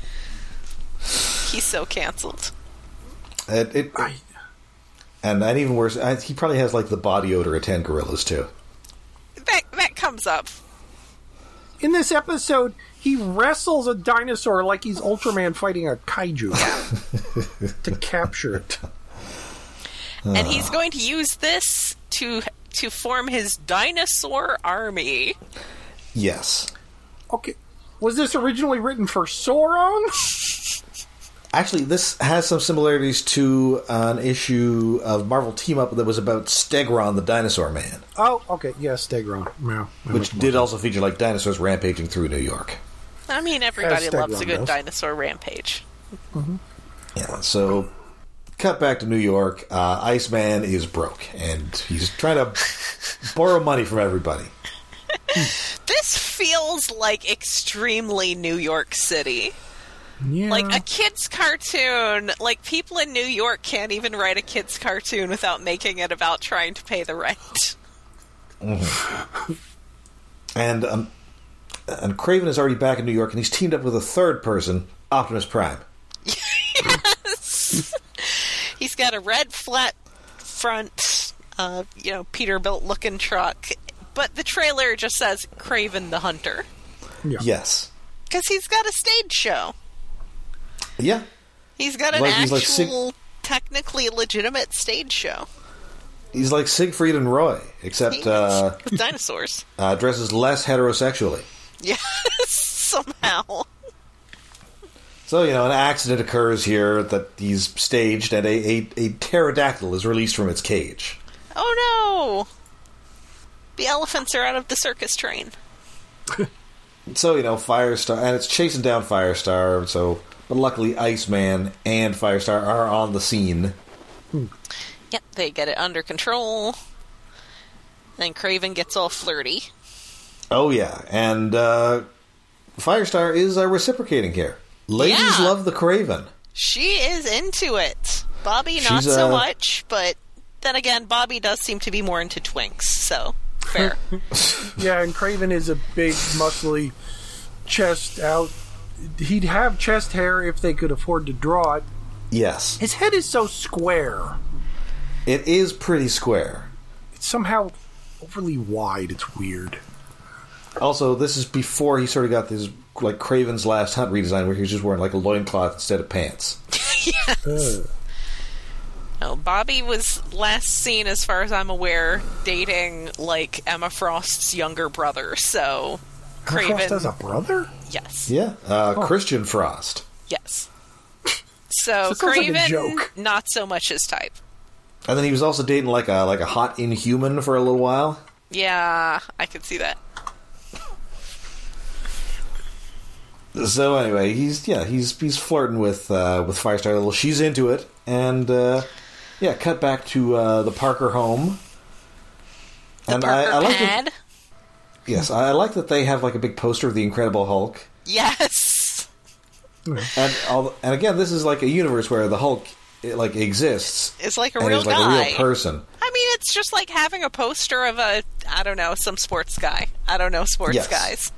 He's so canceled. It, it, I, and, and even worse, I, he probably has, like, the body odor of ten gorillas, too. That that comes up. in this episode, he wrestles a dinosaur like he's Ultraman fighting a kaiju to capture it. And he's going to use this to to form his dinosaur army. Yes. Okay. Was this originally written for Sauron? Actually, this has some similarities to an issue of Marvel Team Up that was about Stegron, the Dinosaur Man, Oh, okay. Yeah, Stegron. Yeah, that which makes did more also feature like dinosaurs rampaging through New York. I mean, everybody As loves a Stegron good does. dinosaur rampage. Yeah, so cut back to New York. Uh, Iceman is broke, and he's trying to borrow money from everybody. This feels like extremely New York City. Yeah. Like a kid's cartoon. Like people in New York can't even write a kid's cartoon without making it about trying to pay the rent. And um, and Kraven is already back in New York, and he's teamed up with a third person, Optimus Prime. He's got a red flat front, uh, you know, Peterbilt looking truck. But the trailer just says Kraven the Hunter. yeah. Yes. Because he's got a stage show. Yeah. He's got an Like- he's actual, like Sig- technically legitimate stage show. He's like Siegfried and Roy, except He uh, is, with dinosaurs. uh, dresses less heterosexually. Yes, somehow. So, you know, an accident occurs here that he's staged, and a, a, a pterodactyl is released from its cage. Oh no! The elephants are out of the circus train. So, you know, Firestar, and it's chasing down Firestar, so, but luckily Iceman and Firestar are on the scene. Yep, they get it under control. And Kraven gets all flirty. Oh, yeah, and uh, Firestar is uh, reciprocating here. Ladies Yeah. love the Kraven. She is into it. Bobby, not She's, so uh, much, but then again, Bobby does seem to be more into twinks, so fair. Yeah, and Kraven is a big, muscly, chest out. He'd have chest hair if they could afford to draw it. Yes. His head is so square. It is pretty square. It's somehow overly wide. It's weird. Also, this is before he sort of got this, like, Kraven's Last Hunt redesign, where he was just wearing, like, a loincloth instead of pants. Ugh. No, Bobby was last seen, as far as I'm aware, dating, like, Emma Frost's younger brother, so Frost Kraven... has a brother? Yes. Yeah. Uh, Christian Frost. Yes. So, That sounds like a Kraven, joke. not so much his type. And then he was also dating, like, a like a hot Inhuman for a little while. Yeah, I could see that. So anyway, he's yeah he's he's flirting with uh, with Firestar a little. She's into it, and uh, yeah, cut back to uh, the Parker home. The and Parker I, I like pad. that, yes, I like that they have like a big poster of the Incredible Hulk, Yes. and all, and again, this is like a universe where the Hulk it, like exists. It's like a and real is like guy. a real person. I mean, it's just like having a poster of a, I don't know, some sports guy. I don't know sports Yes. guys.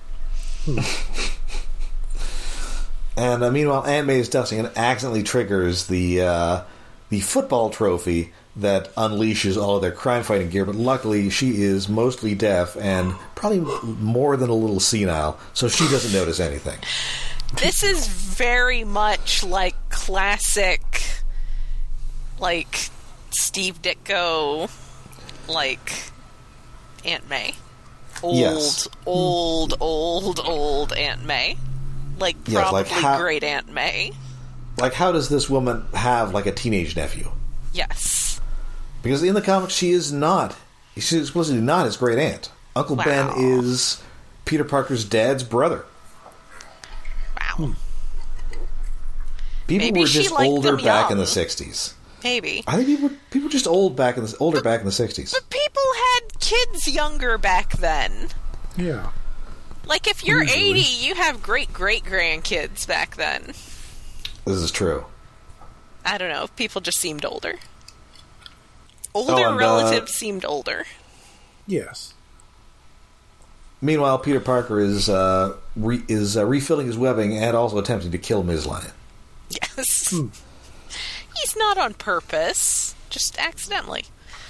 And uh, meanwhile, Aunt May is dusting and accidentally triggers the uh, the football trophy that unleashes all of their crime fighting gear. But luckily, she is mostly deaf and probably more than a little senile, so she doesn't notice anything. This is very much like classic, like Steve Ditko, like Aunt May. Old, Yes. old, old, old Aunt May. Like Yes, probably like how- great Aunt May. Like, how does this woman have like a teenage nephew? Yes. Because in the comics, she is not. She's explicitly not his great aunt. Uncle Wow. Ben is Peter Parker's dad's brother. Wow. People Maybe were she just liked older them back in young. the sixties. Maybe. I think people people were just old back in the older back in the sixties. But people had kids younger back then. Yeah. Like, if you're Usually. eighty, you have great-great-grandkids back then. This is true. I don't know. People just seemed older. Older Oh, and, uh, relatives seemed older. Yes. Meanwhile, Peter Parker is uh, re- is uh, refilling his webbing and also attempting to kill Miz Lion. Yes. Hmm. He's not on purpose. Just accidentally.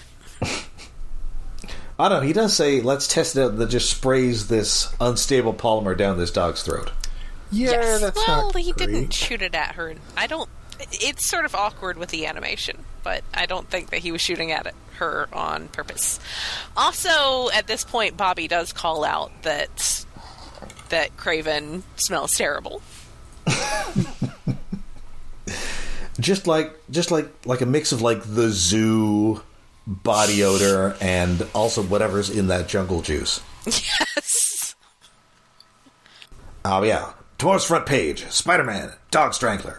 I don't know. He does say, let's test it out, that just sprays this unstable polymer down this dog's throat. Yeah, yes. that's well, not he great. didn't shoot it at her. I don't... It's sort of awkward with the animation, but I don't think that he was shooting at it, her on purpose. Also, at this point, Bobby does call out that that Kraven smells terrible. Just like, just like, like a mix of like the zoo body odor and also whatever's in that jungle juice. Yes. Oh yeah. Tomorrow's front page: Spider-Man, dog strangler.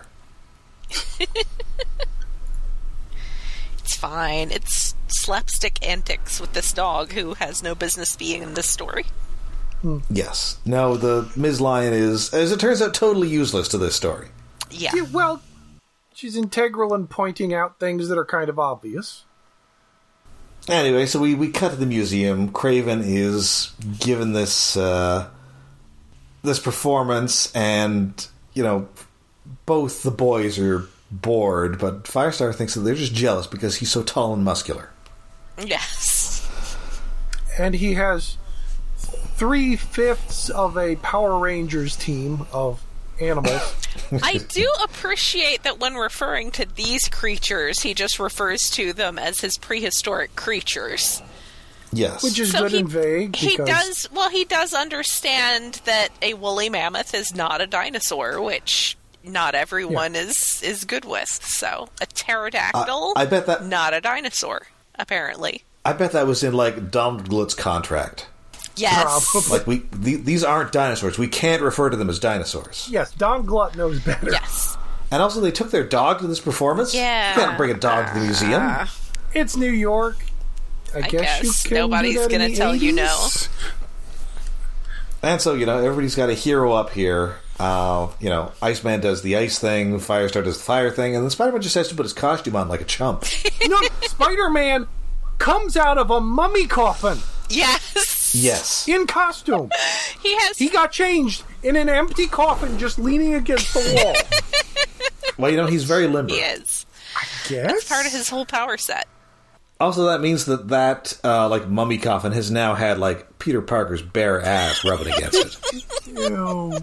It's fine. It's slapstick antics with this dog who has no business being in this story. Yes. No, the Miz Lion is, as it turns out, totally useless to this story. Yeah. Yeah, well, she's integral in pointing out things that are kind of obvious. Anyway, so we, we cut to the museum. Kraven is given this uh, this performance, and you know, both the boys are bored, but Firestar thinks that they're just jealous because he's so tall and muscular. Yes. And he has three-fifths of a Power Rangers team of animals. I do appreciate that when referring to these creatures, he just refers to them as his prehistoric creatures. Yes. Which is So good he, and vague. he because does well. He does understand that a woolly mammoth is not a dinosaur, which not everyone is is good with. So a pterodactyl, I- I bet that- not a dinosaur, apparently. I bet that was in, like, Donald Glutt's contract. Yes, Probably. Like, we the, these aren't dinosaurs. We can't refer to them as dinosaurs. Yes, Don Glutt knows better. yes, And also, they took their dog to this performance? Yeah. You can't bring a dog to the museum. It's New York. I, guess, guess. you can Nobody's do that in gonna the tell you no. eighties. And so, you know, everybody's got a hero up here. Uh, you know, Iceman does the ice thing, Firestar does the fire thing, and then Spider-Man just has to put his costume on like a chump. No, Spider-Man comes out of a mummy coffin yes, Yes. in costume. He has. He got changed in an empty coffin just leaning against the wall. Well, you know, he's very limber. he is. Yes? It's part of his whole power set. Also, that means that that, uh, like, mummy coffin has now had, like, Peter Parker's bare ass rubbing against it. Ew.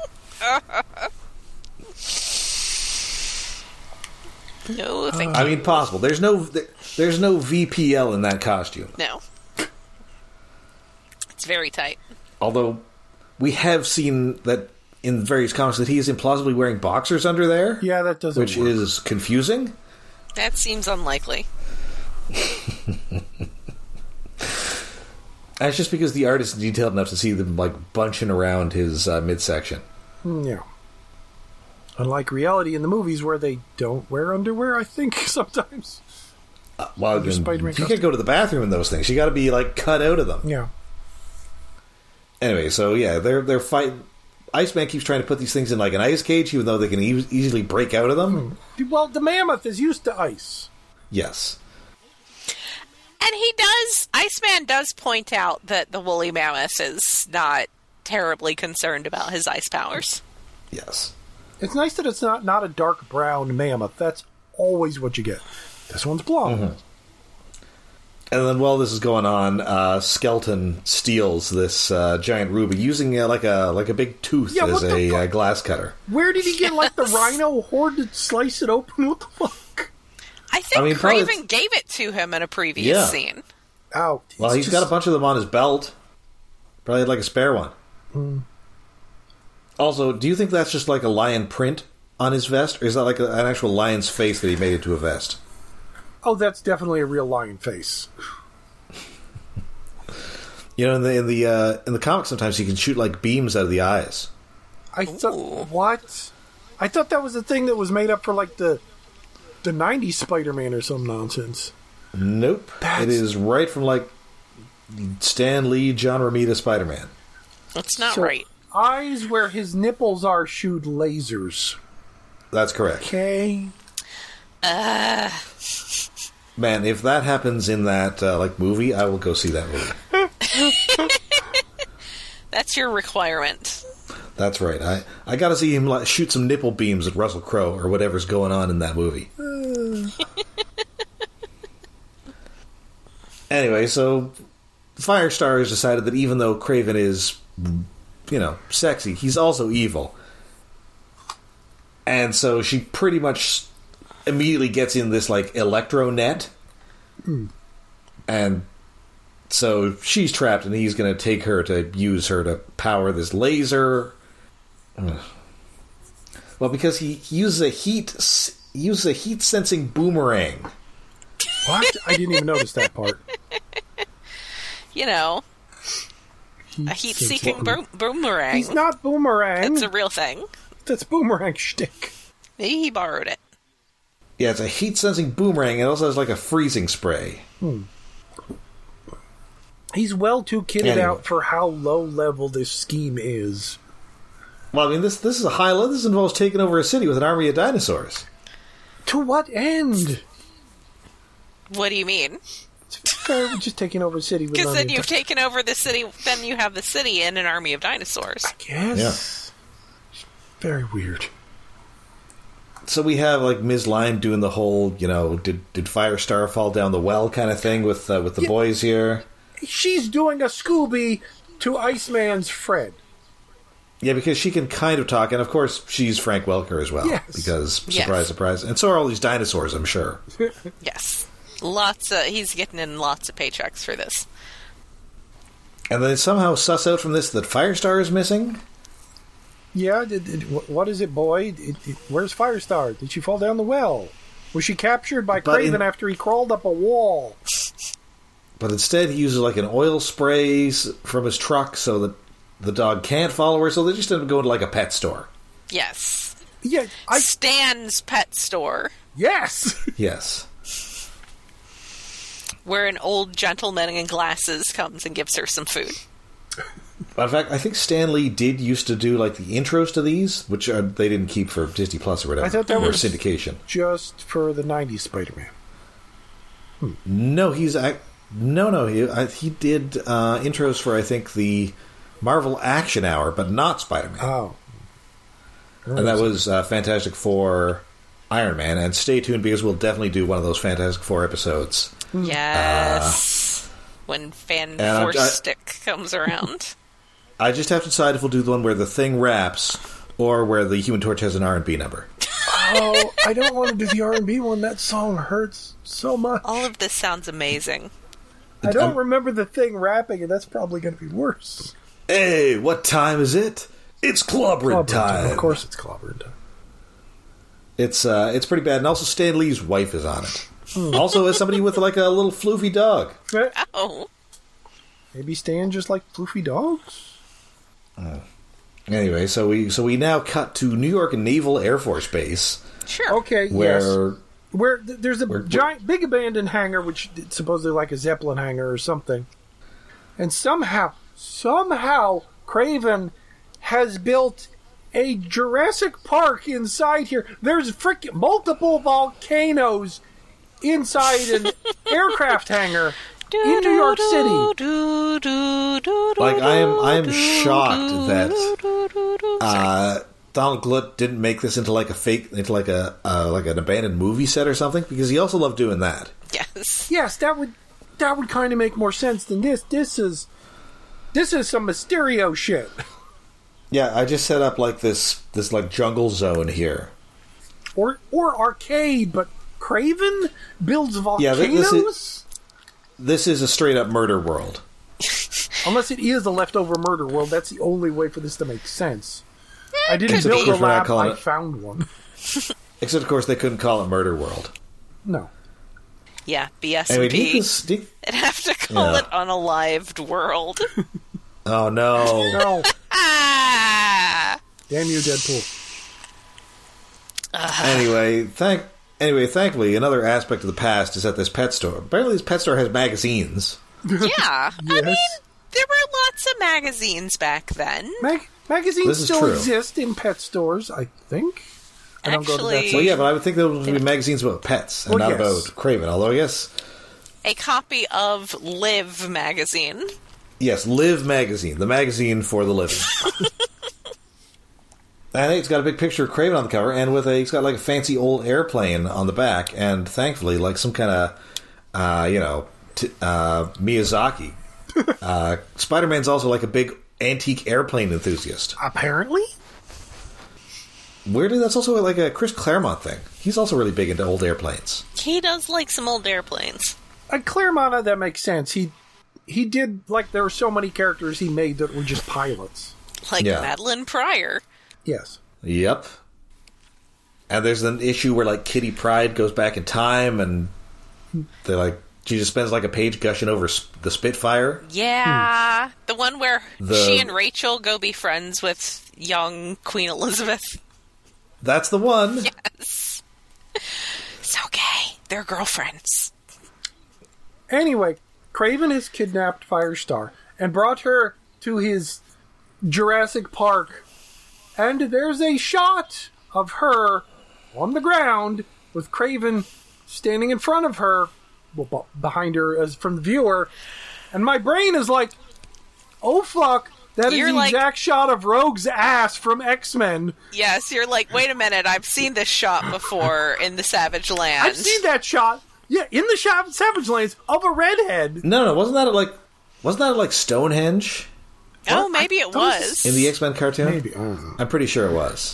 No, thank I you. mean, possible. There's no, there's no V P L in that costume. No. It's very tight. Although, we have seen that in various comics that he is implausibly wearing boxers under there. Yeah, that doesn't Which work. is confusing. That seems unlikely. That's just because the art is detailed enough to see them, like, bunching around his uh, midsection. Mm, yeah. Unlike reality in the movies where they don't wear underwear, I think, sometimes. Uh, well, Under then, Spider-Man you can't costume. go to the bathroom in those things. You got to be, like, cut out of them. Yeah. Anyway, so yeah, they're they're fighting. Iceman keeps trying to put these things in like an ice cage, even though they can e- easily break out of them. Well, the mammoth is used to ice. Yes, And he does, Iceman does point out that the woolly mammoth is not terribly concerned about his ice powers. yes. It's nice that it's not, not a dark brown mammoth. That's always what you get. This one's blonde. Mm-hmm. And then while this is going on, uh, Skeleton steals this uh, giant ruby using uh, like a like a big tooth Yeah, as what the a fuck? uh, glass cutter. Where did he get, like, the Yes. rhino horde to slice it open? What the fuck? I think I mean, probably Kraven it's- gave it to him in a previous Yeah. scene. Out. Well, he's got a bunch of them on his belt. Probably had like a spare one. Mm. Also, do you think that's just like a lion print on his vest, or is that like a, an actual lion's face that he made into a vest? Oh, that's definitely a real lion face. You know, in the in the uh, in the comics, sometimes he can shoot like beams out of the eyes. I thought what? I thought that was a thing that was made up for like the the nineties Spider-Man or some nonsense. Nope, That's- it is right from like Stan Lee, John Romita, Spider-Man. That's not So, right. Eyes where his nipples are shoot lasers. That's correct. Okay. Uh, Man, if that happens in that uh, like movie, I will go see that movie. that's your requirement. That's right. I, I got to see him like, shoot some nipple beams at Russell Crowe or whatever's going on in that movie. Anyway, so Firestar has decided that even though Kraven is, you know, sexy, he's also evil. And so she pretty much immediately gets in this, like, electro net. Mm. And so she's trapped, and he's going to take her to use her to power this laser. Ugh. Well, because he, he uses a heat he uses a heat sensing boomerang. What? I didn't even notice that part. You know, He a heat-seeking thinks- bo- boomerang. He's not boomerang. It's a real thing. That's boomerang shtick. Maybe he borrowed it. Yeah, it's a heat sensing boomerang. It also has like a freezing spray. Hmm. He's well too kitted Anyway. out for how low level this scheme is. Well, I mean, this this is a high level. This involves taking over a city with an army of dinosaurs. To what end? What do you mean? Okay, we're just taking over a city with Because an then army you've of taken over the city, then you have the city and an army of dinosaurs. di- Yes. Very weird. So we have like Miz Lime doing the whole, you know, did did Firestar fall down the well kind of thing with uh, with the Yeah. boys here. She's doing a Scooby to Iceman's Fred. Yeah, because she can kind of talk, and of course she's Frank Welker as well. Yes. Because surprise, Yes. surprise, and so are all these dinosaurs, I'm sure. Yes. Lots of, he's getting in lots of paychecks for this. And then somehow suss out from this that Firestar is missing. Yeah, did, did, wh- what is it, boy? It, it, where's Firestar? Did she fall down the well? Was she captured by But Kraven in- after he crawled up a wall? But instead, he uses like an oil spray s- from his truck so that the dog can't follow her. So they just end up going to like a pet store. Yes. Yeah, I Stan's Pet Store, yes. Yes. where an old gentleman in glasses comes and gives her some food. In fact, I think Stan Lee did used to do like the intros to these, which are, they didn't keep for Disney Plus or whatever. I thought that or was- syndication. Just for the nineties Spider-Man. No, he's ac- no, no. He I, he did uh, intros for I think the Marvel Action Hour, but not Spider-Man. Oh. and that was uh, Fantastic Four, Iron Man. And stay tuned because we'll definitely do one of those Fantastic Four episodes. Yes. when Fan and I- Force I- Stick comes around. I just have to decide if we'll do the one where the Thing raps or where the Human Torch has an R and B number. Oh, I don't want to do the R and B one. That song hurts so much. All of this sounds amazing. I don't I'm- remember the thing rapping, and that's probably going to be worse. Hey, what time is it? It's clobbering Clobbering time. Of course it's clobbering time. It's uh, it's pretty bad. And also, Stan Lee's wife is on it. Also, as somebody with like a little floofy dog. Eh, Oh, Maybe Stan just like floofy dogs? Anyway, so we so we now cut to New York Naval Air Force Base, sure. Okay, yes. where Where th- there's a Where- giant, big abandoned hangar, which is supposedly like a Zeppelin hangar or something. And somehow, somehow, Kraven has built a Jurassic Park inside here. There's freaking multiple volcanoes inside an aircraft hangar in New York City. like I am I am shocked that uh, Donald Glut didn't make this into like a fake into like a uh, like an abandoned movie set or something, because he also loved doing that. Yes. Yes, that would that would kind of make more sense than this. This is this is some Mysterio shit. Yeah, I just set up like this this like jungle zone here. Or or arcade, but Kraven builds Yeah, volcanoes? th- this is- This is a straight up murder world. Unless it is a leftover murder world, that's the only way for this to make sense. I didn't could build be. a We're not lab, calling I it- found one. Except, of course, they couldn't call it Murder World. No. Yeah, B S Anyway, and do you P. think this- do you- I'd have to call Yeah. it Unalived World. oh no! No. Ah! Damn you, Deadpool. Anyway, thank anyway, thankfully, another aspect of the past is at this pet store. Apparently, this pet store has magazines. Yeah. I Yes. mean, there were lots of magazines back then. Mag- magazines This is still true. exist in pet stores, I think. I don't go to that Actually- Well, yeah, but I would think there would be magazines about pets and Well, not yes. about Craven. Although, yes, A copy of Live magazine. yes, Live magazine, the magazine for the living. And it's got a big picture of Craven on the cover, and with a, it's got like a fancy old airplane on the back, and thankfully, like some kind of, uh, you know, t- uh, Miyazaki. uh, Spider-Man's also like a big antique airplane enthusiast. Apparently? Weirdly, that's also like a Chris Claremont thing. He's also really big into old airplanes. He does like some old airplanes. At Claremont, that makes sense. He he did, like, there were so many characters he made that were just pilots. Like Yeah. Madeline Pryor. Yes. Yep. And there's an issue where like Kitty Pryde goes back in time, and they like she just spends like a page gushing over s- the Spitfire. Yeah. The one where The- she and Rachel go be friends with young Queen Elizabeth. That's the one. Yes. So gay. They're girlfriends. Anyway, Craven has kidnapped Firestar and brought her to his Jurassic Park. And there's a shot of her on the ground with Craven standing in front of her, well, b- behind her as from the viewer. And my brain is like, oh fuck, that is You're the like- exact shot of Rogue's ass from X-Men. Yes, you're like, wait a minute, I've seen this shot before in the Savage Land. I've seen that shot, yeah, in the Sha- Savage Lands of a redhead. No, no, wasn't that at, like wasn't that at, like Stonehenge Oh, maybe it I thought it was. in the X-Men cartoon? Maybe. I don't know. I'm pretty sure it was.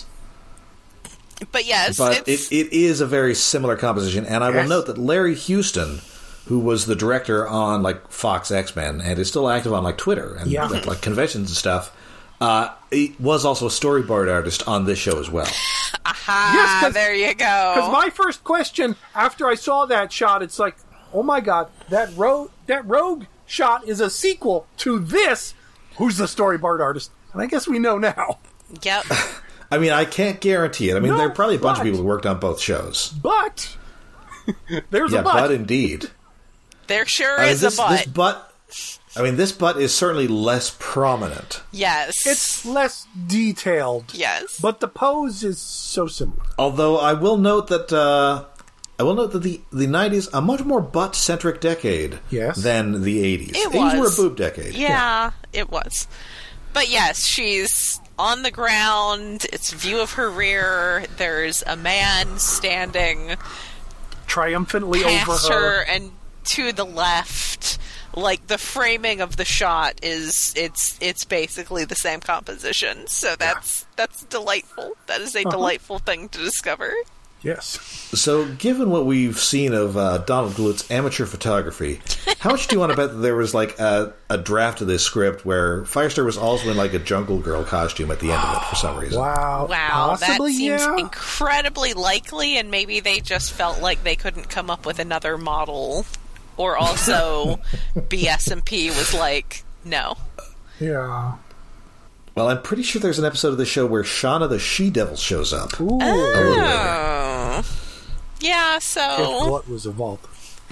But yes, But it's... it, it is a very similar composition, and I will Yes. note that Larry Houston, who was the director on like Fox X-Men and is still active on like Twitter and Yeah. at, like conventions and stuff, uh, he was also a storyboard artist on this show as well. Aha, Yes, 'cause- there you Because go. my first question after I saw that shot, it's like, oh my god, that rogue that rogue shot is a sequel to this. Who's the storyboard artist? And I guess we know now. Yep. I mean, I can't guarantee it. I mean, No, there are probably a bunch but- of people who worked on both shows. But there's Yeah, a but. but indeed. There sure I mean, is this, a butt. this butt. I mean, this butt is certainly less prominent. Yes. It's less detailed. Yes. But the pose is so similar. Although I will note that uh, I will note that the the nineties a much more butt centric decade Yes. than the eighties. It eighties were a was. boob decade. Yeah, it was. But yes, she's on the ground. It's a view of her rear. There's a man standing Triumphantly over past her. her and to the left. Like the framing of the shot is it's it's basically the same composition. So that's that's delightful. That is a Uh-huh. delightful thing to discover. Yes. So, given what we've seen of uh, Donald Glute's amateur photography, how much do you want to bet that there was like a, a draft of this script where Firestar was also in like a Jungle Girl costume at the end of it for some reason? Wow. Wow, Possibly, that seems yeah. incredibly likely, and maybe they just felt like they couldn't come up with another model. Or also, B S and P was like, no. Yeah. Well, I'm pretty sure there's an episode of the show where Shauna the She-Devil shows up. Ooh. A little later. Oh. Yeah, If so Glut was involved.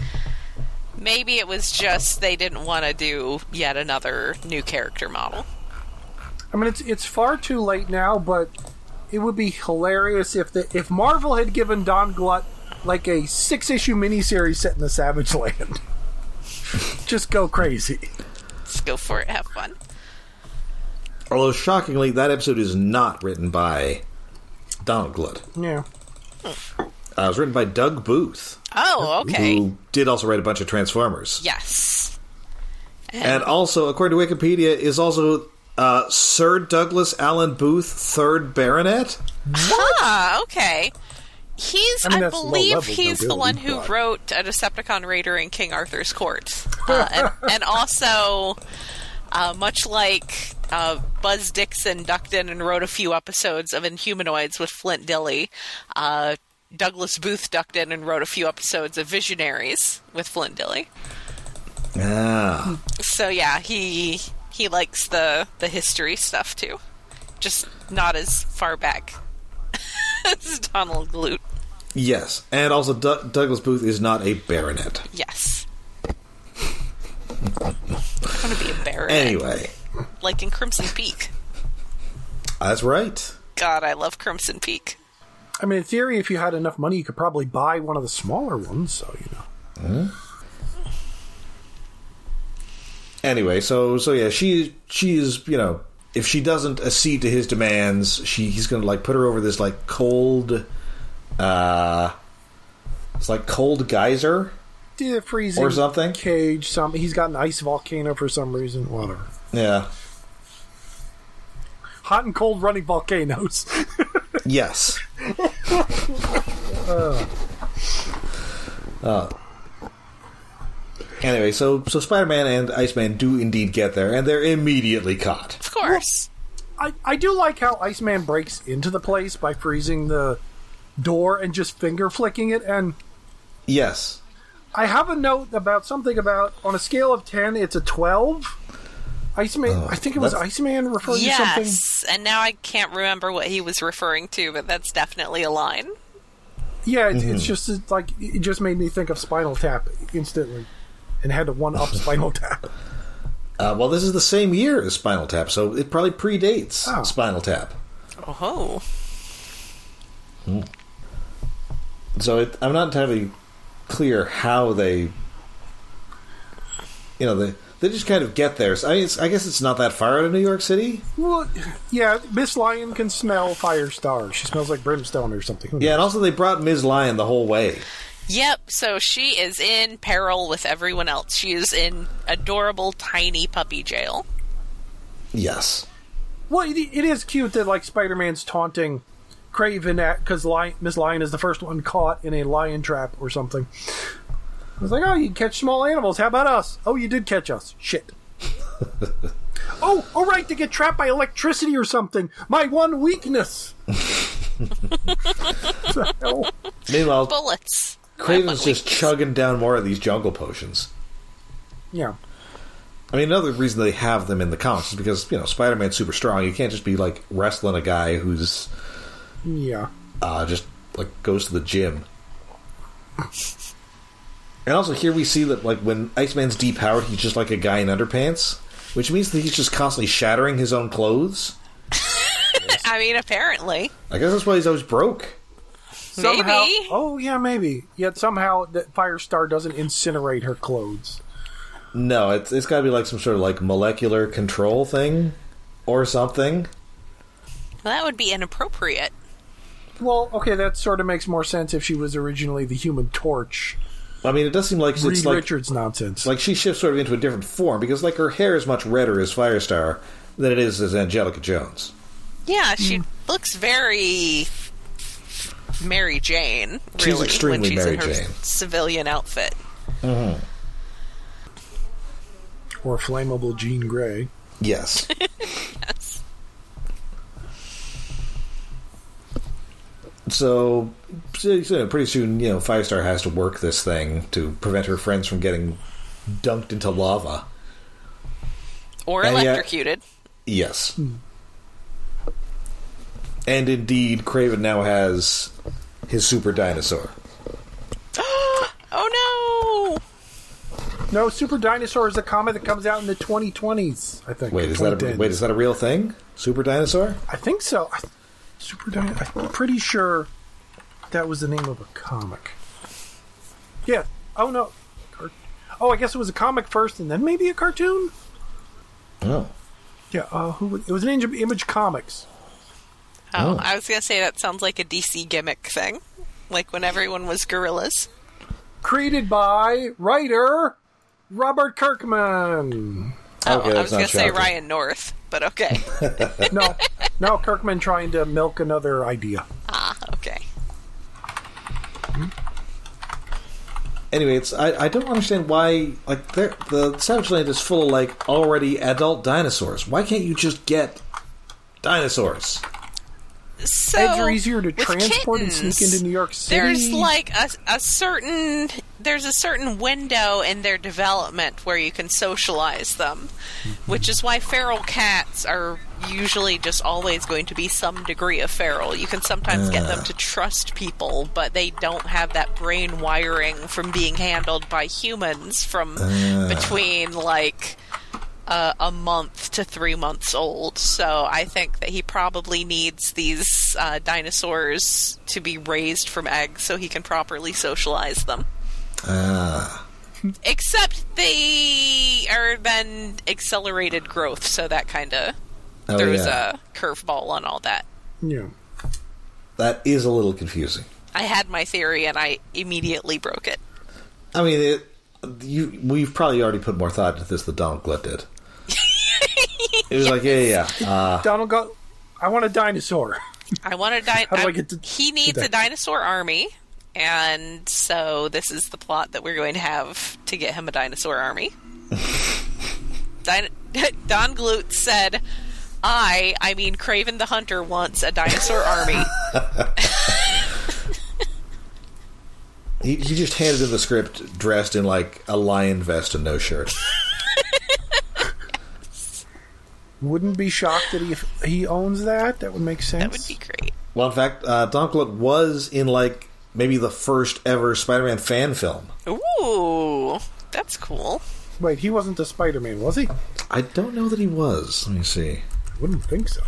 maybe it was just they didn't want to do yet another new character model. I mean, it's it's far too late now, but it would be hilarious if the if Marvel had given Don Glut like a six issue miniseries set in the Savage Land. Just go crazy. Let's go for it, have fun. Although, shockingly, that episode is not written by Donald Glut. Yeah. Uh, it was written by Doug Booth, Oh, okay. who did also write a bunch of Transformers. Yes. And also, according to Wikipedia, is also uh, Sir Douglas Allen Booth, third Baronet. Ah, okay. He's, I I, mean, that's believe low-level he's the nobility, one who but- wrote A Decepticon Raider in King Arthur's Court. Uh, and, and also, uh, much like uh, Buzz Dixon ducked in and wrote a few episodes of Inhumanoids with Flint Dille, uh, Douglas Booth ducked in and wrote a few episodes of Visionaries with Flint Dille. Ah. So yeah, he he likes the, the history stuff too. Just not as far back as Donald Glut. Yes. And also, D- Douglas Booth is not a Baronet. Yes. I want to be a bear. Anyway. Like in Crimson Peak. That's right. God, I love Crimson Peak. I mean, in theory, if you had enough money, you could probably buy one of the smaller ones, so, you know. Mm-hmm. Anyway, so, so yeah, she, she's, you know, if she doesn't accede to his demands, she he's going to, like, put her over this, like, cold, uh, it's like cold geyser? Yeah, freezing or something? Cage, something. He's got an ice volcano for some reason, whatever. Yeah. Hot and cold running volcanoes. Yes. uh. Uh. Anyway, so so Spider-Man and Iceman do indeed get there, and they're immediately caught. Of course. Well, I, I do like how Iceman breaks into the place by freezing the door and just finger flicking it, and... Yes. I have a note about something about, on a scale of ten, it's a twelve. Iceman, oh, I think it was Iceman referring yes, to something. Yes, and now I can't remember what he was referring to, but that's definitely a line. Yeah, it, mm-hmm. it's just it's like it just made me think of Spinal Tap instantly, and had to one up Spinal Tap. Uh, well, this is the same year as Spinal Tap, so it probably predates oh. Spinal Tap. Oh. Hmm. So it, I'm not entirely clear how they, you know, they. They just kind of get there. So I, mean, I guess it's not that far out of New York City. Well, yeah, Miss Lion can smell Firestar. She smells like brimstone or something. Yeah, and also they brought Miz Lion the whole way. Yep, so she is in peril with everyone else. She is in adorable, tiny puppy jail. Yes. Well, it, it is cute that, like, Spider-Man's taunting Kraven at, because Miss Lion is the first one caught in a lion trap or something. I was like, oh, you catch small animals. How about us? Oh, you did catch us. Shit. oh, all right, to get trapped by electricity or something. My one weakness. Meanwhile, bullets. Kraven's just chugging down more of these jungle potions. Yeah. I mean, another reason they have them in the comics is because, you know, Spider-Man's super strong. You can't just be, like, wrestling a guy who's... Yeah. Uh, just, like, goes to the gym. And also here we see that, like, when Iceman's depowered, he's just like a guy in underpants, which means that he's just constantly shattering his own clothes. I mean, apparently. I guess that's why he's always broke. Somehow, maybe. Oh, yeah, maybe. Yet somehow that Firestar doesn't incinerate her clothes. No, it's it's got to be like some sort of, like, molecular control thing or something. Well, that would be inappropriate. Well, okay, that sort of makes more sense if she was originally the Human Torch. I mean, it does seem like Reed it's like Richards nonsense. Like she shifts sort of into a different form because, like, her hair is much redder as Firestar than it is as Angelica Jones. Yeah, she mm. looks very Mary Jane. Really, she's extremely when she's Mary in her Jane. Civilian outfit. Mm-hmm. Or flammable Jean Grey. Yes. Yes. So, so, pretty soon, you know, Firestar has to work this thing to prevent her friends from getting dunked into lava. Or and electrocuted. Yet, yes. Hmm. And indeed, Kraven now has his super dinosaur. Oh no! No, Super Dinosaur is a comic that comes out in the twenty twenties, I think. Wait, is that a, wait, is that a real thing? Super Dinosaur? I think so. I Super Dinosaur. I'm pretty sure that was the name of a comic. Yeah. Oh, no. Oh, I guess it was a comic first and then maybe a cartoon? Oh. Yeah, uh, who would, it was an Image, Image Comics. Oh, oh, I was going to say that sounds like a D C gimmick thing. Like when everyone was gorillas. Created by writer Robert Kirkman. Oh, okay, I was going to say shocking. Ryan North, but okay. no, no, Kirkman trying to milk another idea. Ah, okay. Anyway, it's I, I don't understand why, like, the Savage Land is full of, like, already adult dinosaurs. Why can't you just get dinosaurs? So, Eggs are easier to with transport kittens, and sneak into New York City. There's like a, a certain there's a certain window in their development where you can socialize them, mm-hmm. which is why feral cats are usually just always going to be some degree of feral. You can sometimes uh. get them to trust people, but they don't have that brain wiring from being handled by humans from uh. between like Uh, a month to three months old. So I think that he probably needs these uh, dinosaurs to be raised from eggs so he can properly socialize them. Ah. Except they are then accelerated growth, so that kind of oh, throws yeah. a curveball on all that. Yeah. That is a little confusing. I had my theory and I immediately broke it. I mean, it, you, we've probably already put more thought into this than Donald Glut did. It was yes. like, yeah, yeah. yeah. Uh, Donald Glut, I want a dinosaur. I want a dinosaur. How do I get to, he needs a dinosaur army, and so this is the plot that we're going to have to get him a dinosaur army. Din- Don Glut said, I, I mean Craven the Hunter wants a dinosaur army. he, he just handed in the script dressed in like a lion vest and no shirt. Wouldn't be shocked that he he owns that. That would make sense. That would be great. Well, in fact, uh, Donald Glut was in like maybe the first ever Spider-Man fan film. Ooh, that's cool. Wait, he wasn't the Spider-Man, was he? I don't know that he was. Let me see. I wouldn't think so.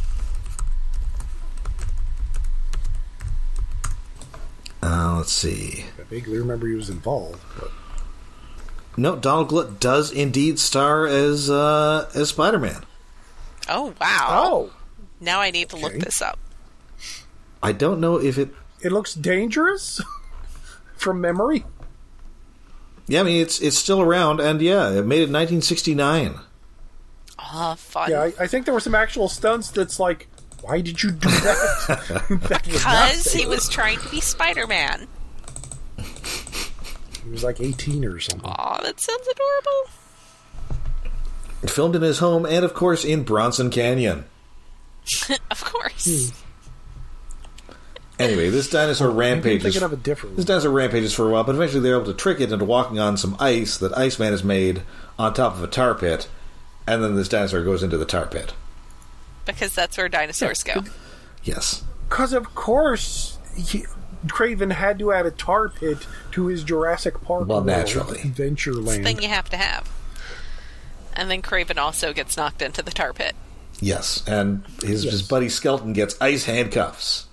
Uh, let's see. I vaguely remember he was involved, but no, Donald Glut does indeed star as uh, as Spider-Man. Oh, wow. Oh. Now I need to okay. look this up. I don't know if it... It looks dangerous from memory. Yeah, I mean, it's it's still around, and yeah, it made it in nineteen sixty-nine. Ah, uh, fun. Yeah, I, I think there were some actual stunts that's like, why did you do that? that because he was trying to be Spider-Man. He was like eighteen or something. Aw, that sounds adorable. Filmed in his home and, of course, in Bronson Canyon. Of course. Hmm. Anyway, this dinosaur rampages. Thinking of a different this dinosaur rampages for a while, but eventually they're able to trick it into walking on some ice that Iceman has made on top of a tar pit, and then this dinosaur goes into the tar pit. Because that's where dinosaurs yeah. go. Yes. Because, of course, he, Craven had to add a tar pit to his Jurassic Park well, naturally. Adventureland. It's the thing you have to have. And then Craven also gets knocked into the tar pit. Yes, and his, yes. his buddy Skeleton gets ice handcuffs.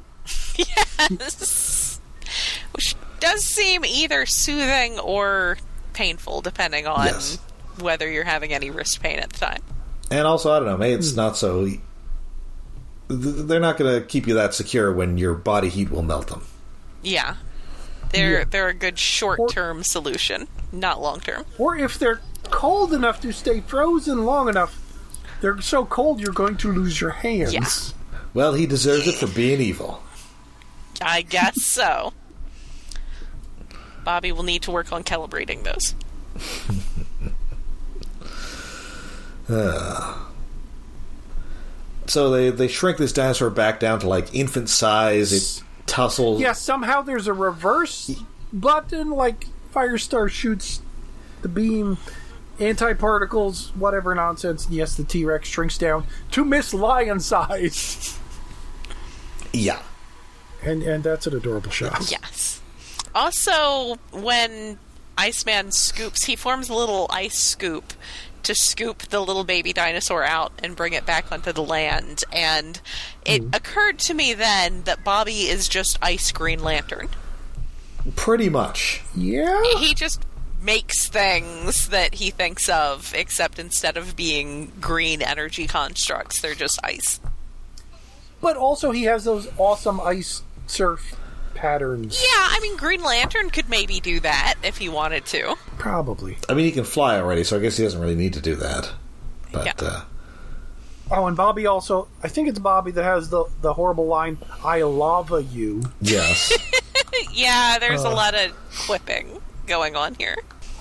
Yes! Which does seem either soothing or painful, depending on yes. whether you're having any wrist pain at the time. And also, I don't know, maybe it's mm. not so... They're not going to keep you that secure when your body heat will melt them. Yeah. They're, yeah. they're a good short-term or, solution, not long-term. Or if they're cold enough to stay frozen long enough, they're so cold you're going to lose your hands. Yeah. Well, he deserves it for being evil. I guess so. Bobby will need to work on calibrating those. uh. So they, they shrink this dinosaur back down to like infant size. It tussles. Yeah, somehow there's a reverse button, like Firestar shoots the beam, anti-particles, whatever nonsense. Yes, the T-Rex shrinks down to Miss Lion size. Yeah. And and that's an adorable shot. Yes. Also, when Iceman scoops, he forms a little ice scoop to scoop the little baby dinosaur out and bring it back onto the land. And it mm. occurred to me then that Bobby is just Ice Green Lantern. Pretty much. Yeah. He just makes things that he thinks of, except instead of being green energy constructs, they're just ice. But also he has those awesome ice surf patterns. Yeah, I mean, Green Lantern could maybe do that if he wanted to. Probably. I mean, he can fly already, so I guess he doesn't really need to do that. But, yeah. uh... Oh, and Bobby also... I think it's Bobby that has the, the horrible line, I lava you. Yes. Yeah, there's uh, uh, a lot of quipping going on here.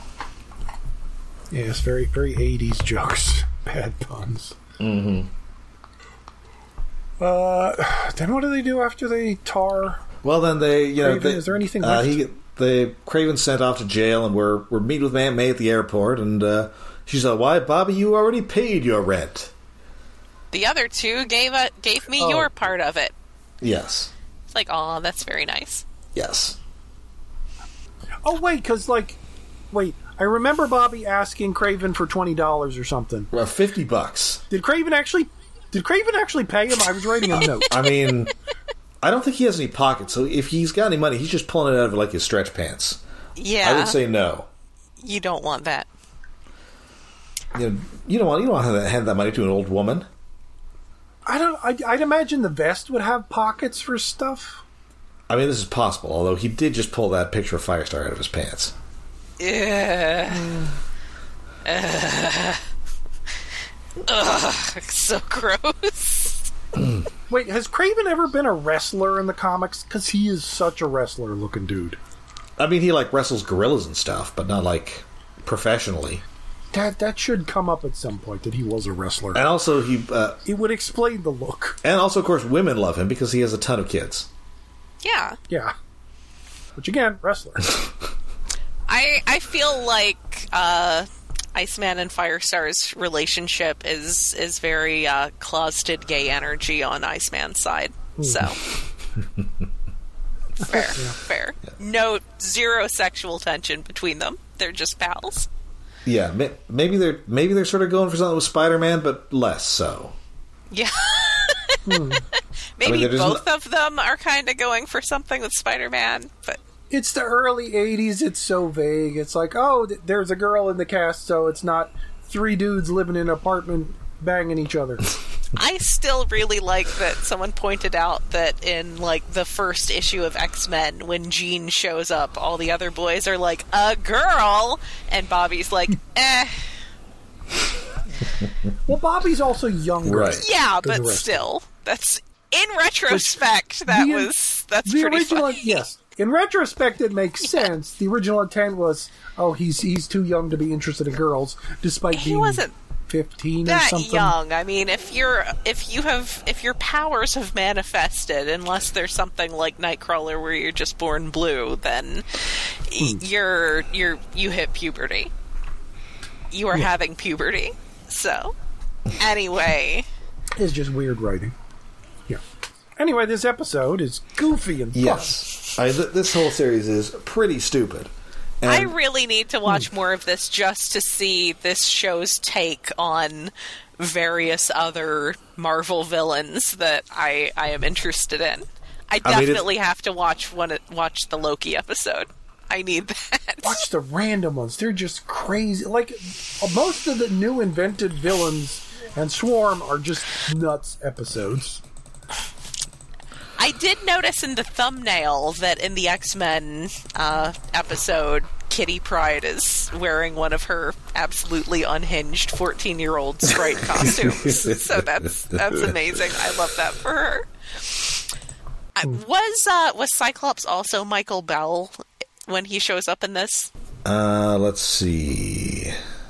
Yes, very, very eighties jokes. Bad puns. Mm-hmm. Uh, then what do they do after they tar? Well, then they, you know, Craven, they, is there anything uh, left? he, the Craven's sent off to jail, and we're we're meeting with Aunt May at the airport, and uh, she's like, "Why, Bobby? You already paid your rent." The other two gave a, gave me Oh. your part of it. Yes, It's like, aw, that's very nice. yes. Oh, wait, because, like, wait, I remember Bobby asking Craven for twenty dollars or something. Well, fifty bucks. Did Craven actually, did Craven actually pay him? I was writing a note. I mean, I don't think he has any pockets, so if he's got any money, he's just pulling it out of like his stretch pants. Yeah. I would say no. You don't want that. You know, you don't want you don't want to hand that money to an old woman. I don't, I'd, I'd imagine the vest would have pockets for stuff. I mean, this is possible, although he did just pull that picture of Firestar out of his pants. Ugh. Ugh. Ugh. So gross. Wait, has Craven ever been a wrestler in the comics? Because he is such a wrestler-looking dude. I mean, he like wrestles gorillas and stuff, but not like professionally. That that should come up at some point, that he was a wrestler. And also, he uh, It would explain the look. and also, of course, women love him because he has a ton of kids. Yeah. Yeah. Which, again, wrestler. I I feel like uh, Iceman and Firestar's relationship is is very uh, closeted gay energy on Iceman's side. So fair, fair. No, zero sexual tension between them. They're just pals. Yeah, ma- maybe they're maybe they're sort of going for something with Spider-Man, but less so. Yeah. Hmm. Maybe I mean, there both isn't- of them are kind of going for something with Spider-Man, but It's the early eighties. It's so vague. It's like, oh, th- there's a girl in the cast, so it's not three dudes living in an apartment banging each other. I still really like that someone pointed out that in, like, the first issue of X-Men, when Jean shows up, all the other boys are like, a girl! And Bobby's like, eh. Well, Bobby's also younger. Right. Yeah, than the but rest. still. That's, in retrospect, that The- was, that's The pretty original, funny. yes. In retrospect, it makes sense. The original intent was, oh, he's he's too young to be interested in girls, despite He being wasn't fifteen or that something. young. I mean, if you're if you have if your powers have manifested, unless there's something like Nightcrawler where you're just born blue, then y- you're you're you hit puberty. You are having puberty. So, anyway, It's just weird writing. Yeah. Anyway, this episode is goofy and fun. Yes, I, th- this whole series is pretty stupid. And I really need to watch more of this just to see this show's take on various other Marvel villains that I, I am interested in. I I mean, it- definitely have to watch one watch the Loki episode. I need that. Watch the random ones. They're just crazy. Like, most of the new invented villains and Swarm are just nuts episodes. I did notice in the thumbnail that in the X-Men uh, episode, Kitty Pryde is wearing one of her absolutely unhinged fourteen-year-old Sprite costumes. So that's that's amazing. I love that for her. I, was uh, was Cyclops also Michael Bell when he shows up in this? Uh, let's see.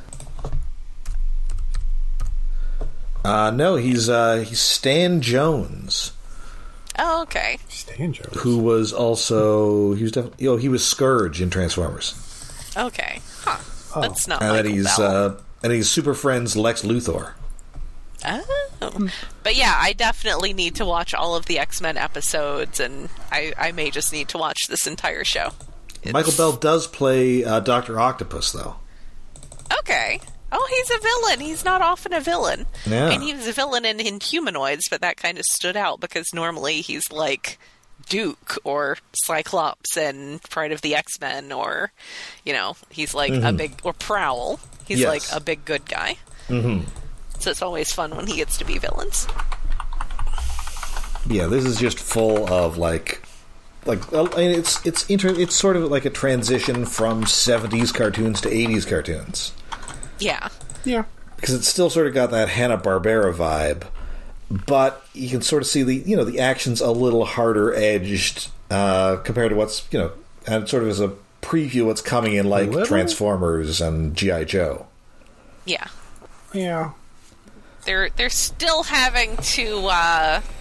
Uh, no, he's uh, he's Stan Jones, Oh, okay. Stan Jones. who was also he was definitely oh he was Scourge in Transformers, Okay. Huh. That's not and Michael then he's Bell. uh, and he's Super Friends Lex Luthor. Oh. But yeah, I definitely need to watch all of the X-Men episodes, and I, I may just need to watch this entire show. It's- Michael Bell does play uh, Doctor Octopus, though. Okay. Oh, he's a villain. He's not often a villain. Yeah. And he was a villain in Inhumanoids, but that kind of stood out because normally he's like Duke or Cyclops in Pride of the X-Men, or, you know, he's like a big, or Prowl. He's Yes. like a big good guy. Mm-hmm. So it's always fun when he gets to be villains. Yeah, this is just full of like, like I mean, it's it's inter- it's sort of like a transition from seventies cartoons to eighties cartoons, Yeah. Yeah. because it's still sort of got that Hanna-Barbera vibe, but you can sort of see the you know the action's a little harder edged uh, compared to what's you know and sort of as a preview of what's coming in like Little? Transformers and G I. Joe. Yeah. Yeah. They're they're still having to uh,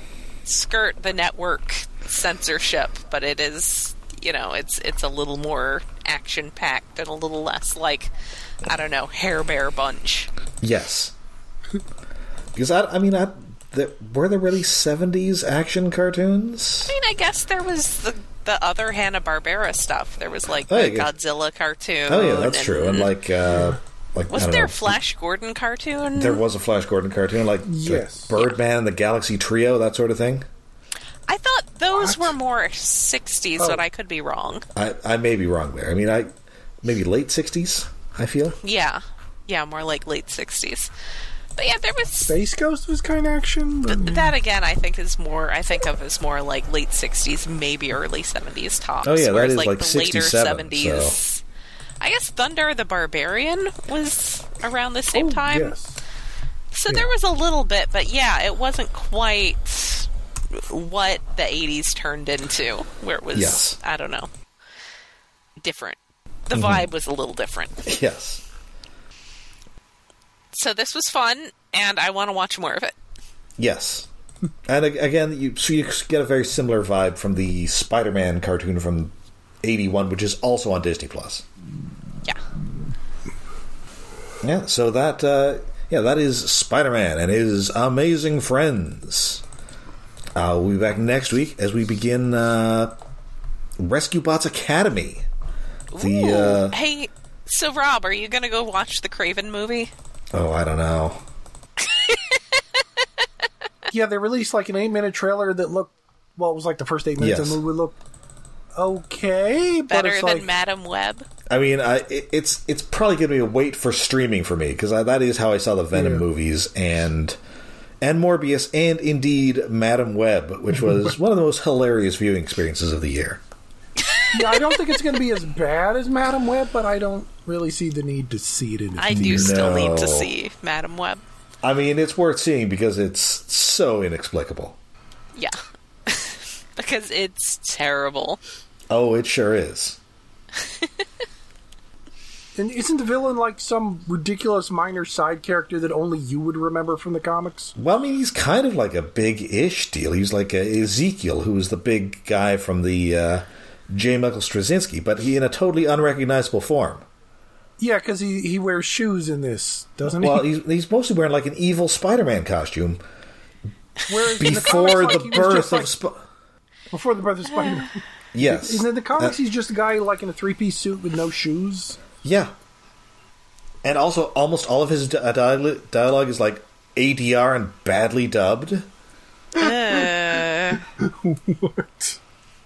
skirt the network censorship, but it is, you know, it's it's a little more action-packed and a little less like, I don't know, Hair Bear Bunch. Yes. Because, I, I mean, I, the, were there really seventies action cartoons? I mean, I guess there was the, the other Hanna-Barbera stuff. There was, like, Oh, the yeah. Godzilla cartoon. Oh, yeah, that's and, true. And, like, uh... Like, wasn't I don't there know. a Flash Gordon cartoon? There was a Flash Gordon cartoon, like Yes. the Birdman and the Galaxy Trio, that sort of thing. I thought those What? were more sixties, Oh. but I could be wrong. I, I may be wrong there. I mean, I maybe late sixties, I feel. Yeah. Yeah, more like late sixties. But yeah, there was... Space Ghost was kind of action. but- That, again, I think is more... I think of as more like late sixties, maybe early seventies tops. Oh, yeah, that whereas, is like, like the later sixty-seven, seventies... so- I guess Thunder the Barbarian was around the same Oh, time. Yes. So Yeah. there was a little bit, but yeah, it wasn't quite what the eighties turned into, where it was, Yes. I don't know, different. The Mm-hmm. vibe was a little different. Yes. So this was fun, and I want to watch more of it. Yes. And ag- again, you so you get a very similar vibe from the Spider-Man cartoon from eighty-one, which is also on Disney Plus. Yeah. Yeah, so that uh, yeah, that is Spider-Man and his amazing friends. Uh, we'll be back next week as we begin uh, Rescue Bots Academy. The Ooh. uh, Hey, so Rob, are you going to go watch the Craven movie? oh, I don't know. Yeah, they released like an eight-minute trailer that looked, well, it was like the first eight minutes Yes. of the movie looked okay, but Better it's than like, Madam Web? I mean, I, it, it's it's probably going to be a wait for streaming for me because that is how I saw the Venom Yeah. movies and and Morbius and indeed Madam Web, which was one of the most hilarious viewing experiences of the year. yeah, I don't think it's going to be as bad as Madam Web, but I don't really see the need to see it in. I do still need No. to see Madam Web. I mean, it's worth seeing because it's so inexplicable. Yeah. Because it's terrible. Oh, it sure is. And isn't the villain like some ridiculous minor side character that only you would remember from the comics? Well, I mean, he's kind of like a big-ish deal. He's like a Ezekiel, who was the big guy from the uh, J. Michael Straczynski, but he in a totally unrecognizable form. Yeah, because he, he wears shoes in this, doesn't he? Well, he's, he's mostly wearing like an evil Spider-Man costume Whereas in the before comics, the like, he was birth just, of like, Sp- before the birth of Spider-Man. Yes. In the comics, Uh, he's just a guy like in a three-piece suit with no shoes. yeah. And also, almost all of his di- dial- dialogue is like A D R and badly dubbed. Uh, What?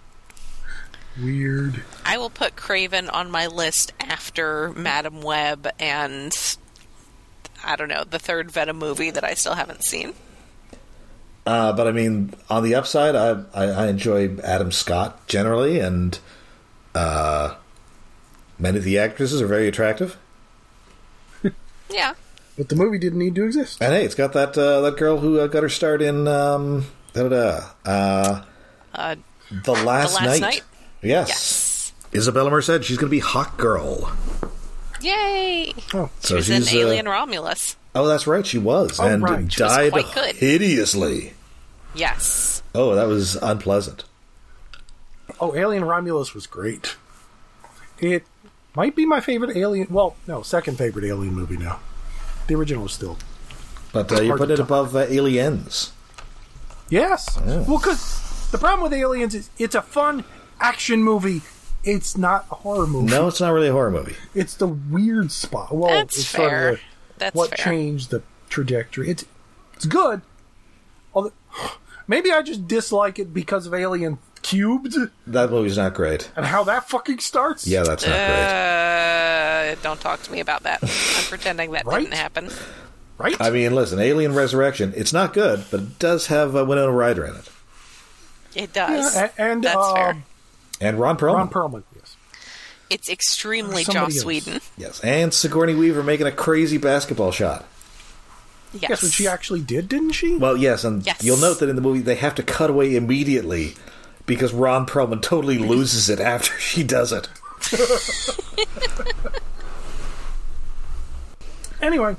Weird. I will put Craven on my list after Madam Web and, I don't know, the third Venom movie that I still haven't seen. Uh, but I mean, on the upside, I, I, I enjoy Adam Scott generally, and uh, many of the actresses are very attractive. Yeah. But the movie didn't need to exist. And hey, it's got that uh, that girl who uh, got her start in um, da-da-da, uh, Uh, The Last, The Last Night? Yes. yes. Isabella Merced, she's going to be Hawk Girl. Yay! Oh, She So was in she's, uh, Alien Romulus. Oh, that's right, she was. Oh, and right. She was died quite good. hideously. Yes. Oh, that was unpleasant. oh, Alien Romulus was great. It might be my favorite Alien. Well, no, second favorite Alien movie now. The original was still. But uh, you Hard put to it top. above uh, Aliens. Yes. Oh. Well, because the problem with Aliens is it's a fun action movie. It's not a horror movie. No, it's not really a horror movie. It's the weird spot. Well, That's it's sort fair. of the, That's what fair. changed the trajectory. It's it's good. Although, maybe I just dislike it because of Alien Cubed That movie's not great. and how that fucking starts. Yeah, that's not great. Uh, don't talk to me about that. I'm pretending that Right? didn't happen. Right? I mean, listen, Alien Resurrection, it's not good, but it does have uh, Winona Ryder in it. It does. Yeah, a- and That's uh, fair. And Ron Perlman. Ron Perlman, yes. It's extremely Somebody Joss else. Whedon. Yes, and Sigourney Weaver making a crazy basketball shot. Yes. Guess what she actually did, didn't she? Well, yes, and Yes. you'll note that in the movie they have to cut away immediately because Ron Perlman totally loses it after she does it. Anyway,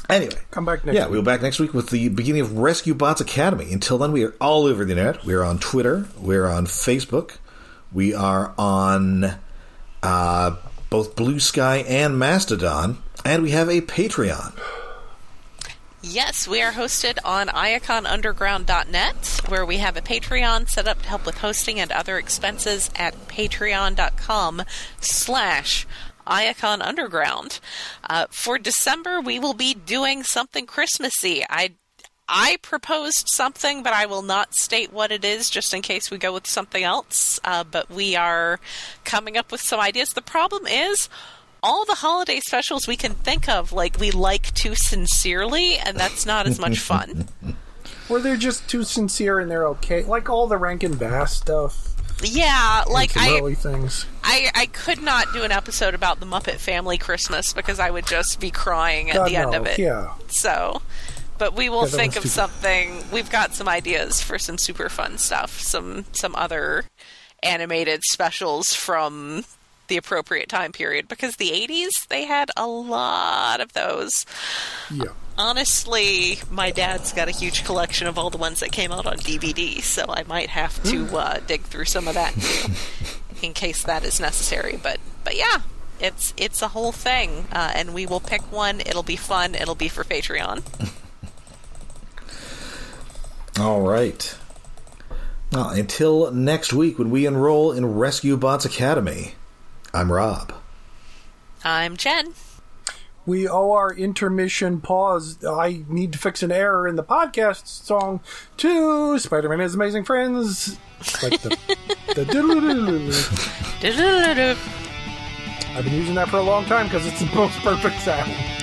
Anyway. Come back next yeah, week. we'll be back next week with the beginning of Rescue Bots Academy. Until then, we are all over the internet. We're on Twitter. We're on Facebook. We are on uh, both Blue Sky and Mastodon. And we have a Patreon. Yes, we are hosted on iacon underground dot net, where we have a Patreon set up to help with hosting and other expenses at patreon.com slash Iacon Underground. Uh, for December, we will be doing something Christmassy. I I proposed something, but I will not state what it is, just in case we go with something else. Uh, but we are coming up with some ideas. The problem is, all the holiday specials we can think of, like, we like too sincerely, and that's not as much fun. Or they're just too sincere and they're okay. Like all the Rankin Bass stuff. Yeah, like I, early things. I, I could not do an episode about the Muppet Family Christmas because I would just be crying at God, the end no. of it. Yeah. So, but we will Yeah, think of was stupid. something. We've got some ideas for some super fun stuff. Some some other animated specials from the appropriate time period, because the eighties, they had a lot of those. Yeah. Honestly, my dad's got a huge collection of all the ones that came out on D V D, so I might have to uh, dig through some of that too, in case that is necessary. But but yeah, it's it's a whole thing, uh, and we will pick one. It'll be fun. It'll be for Patreon. All right. Well, until next week when we enroll in Rescue Bots Academy, I'm Rob. I'm Jen. We owe our intermission pause. I need to fix an error in the podcast song to Spider-Man and His Amazing Friends. Like the, the diddle-diddle-diddle. I've been using that for a long time because it's the most perfect sound.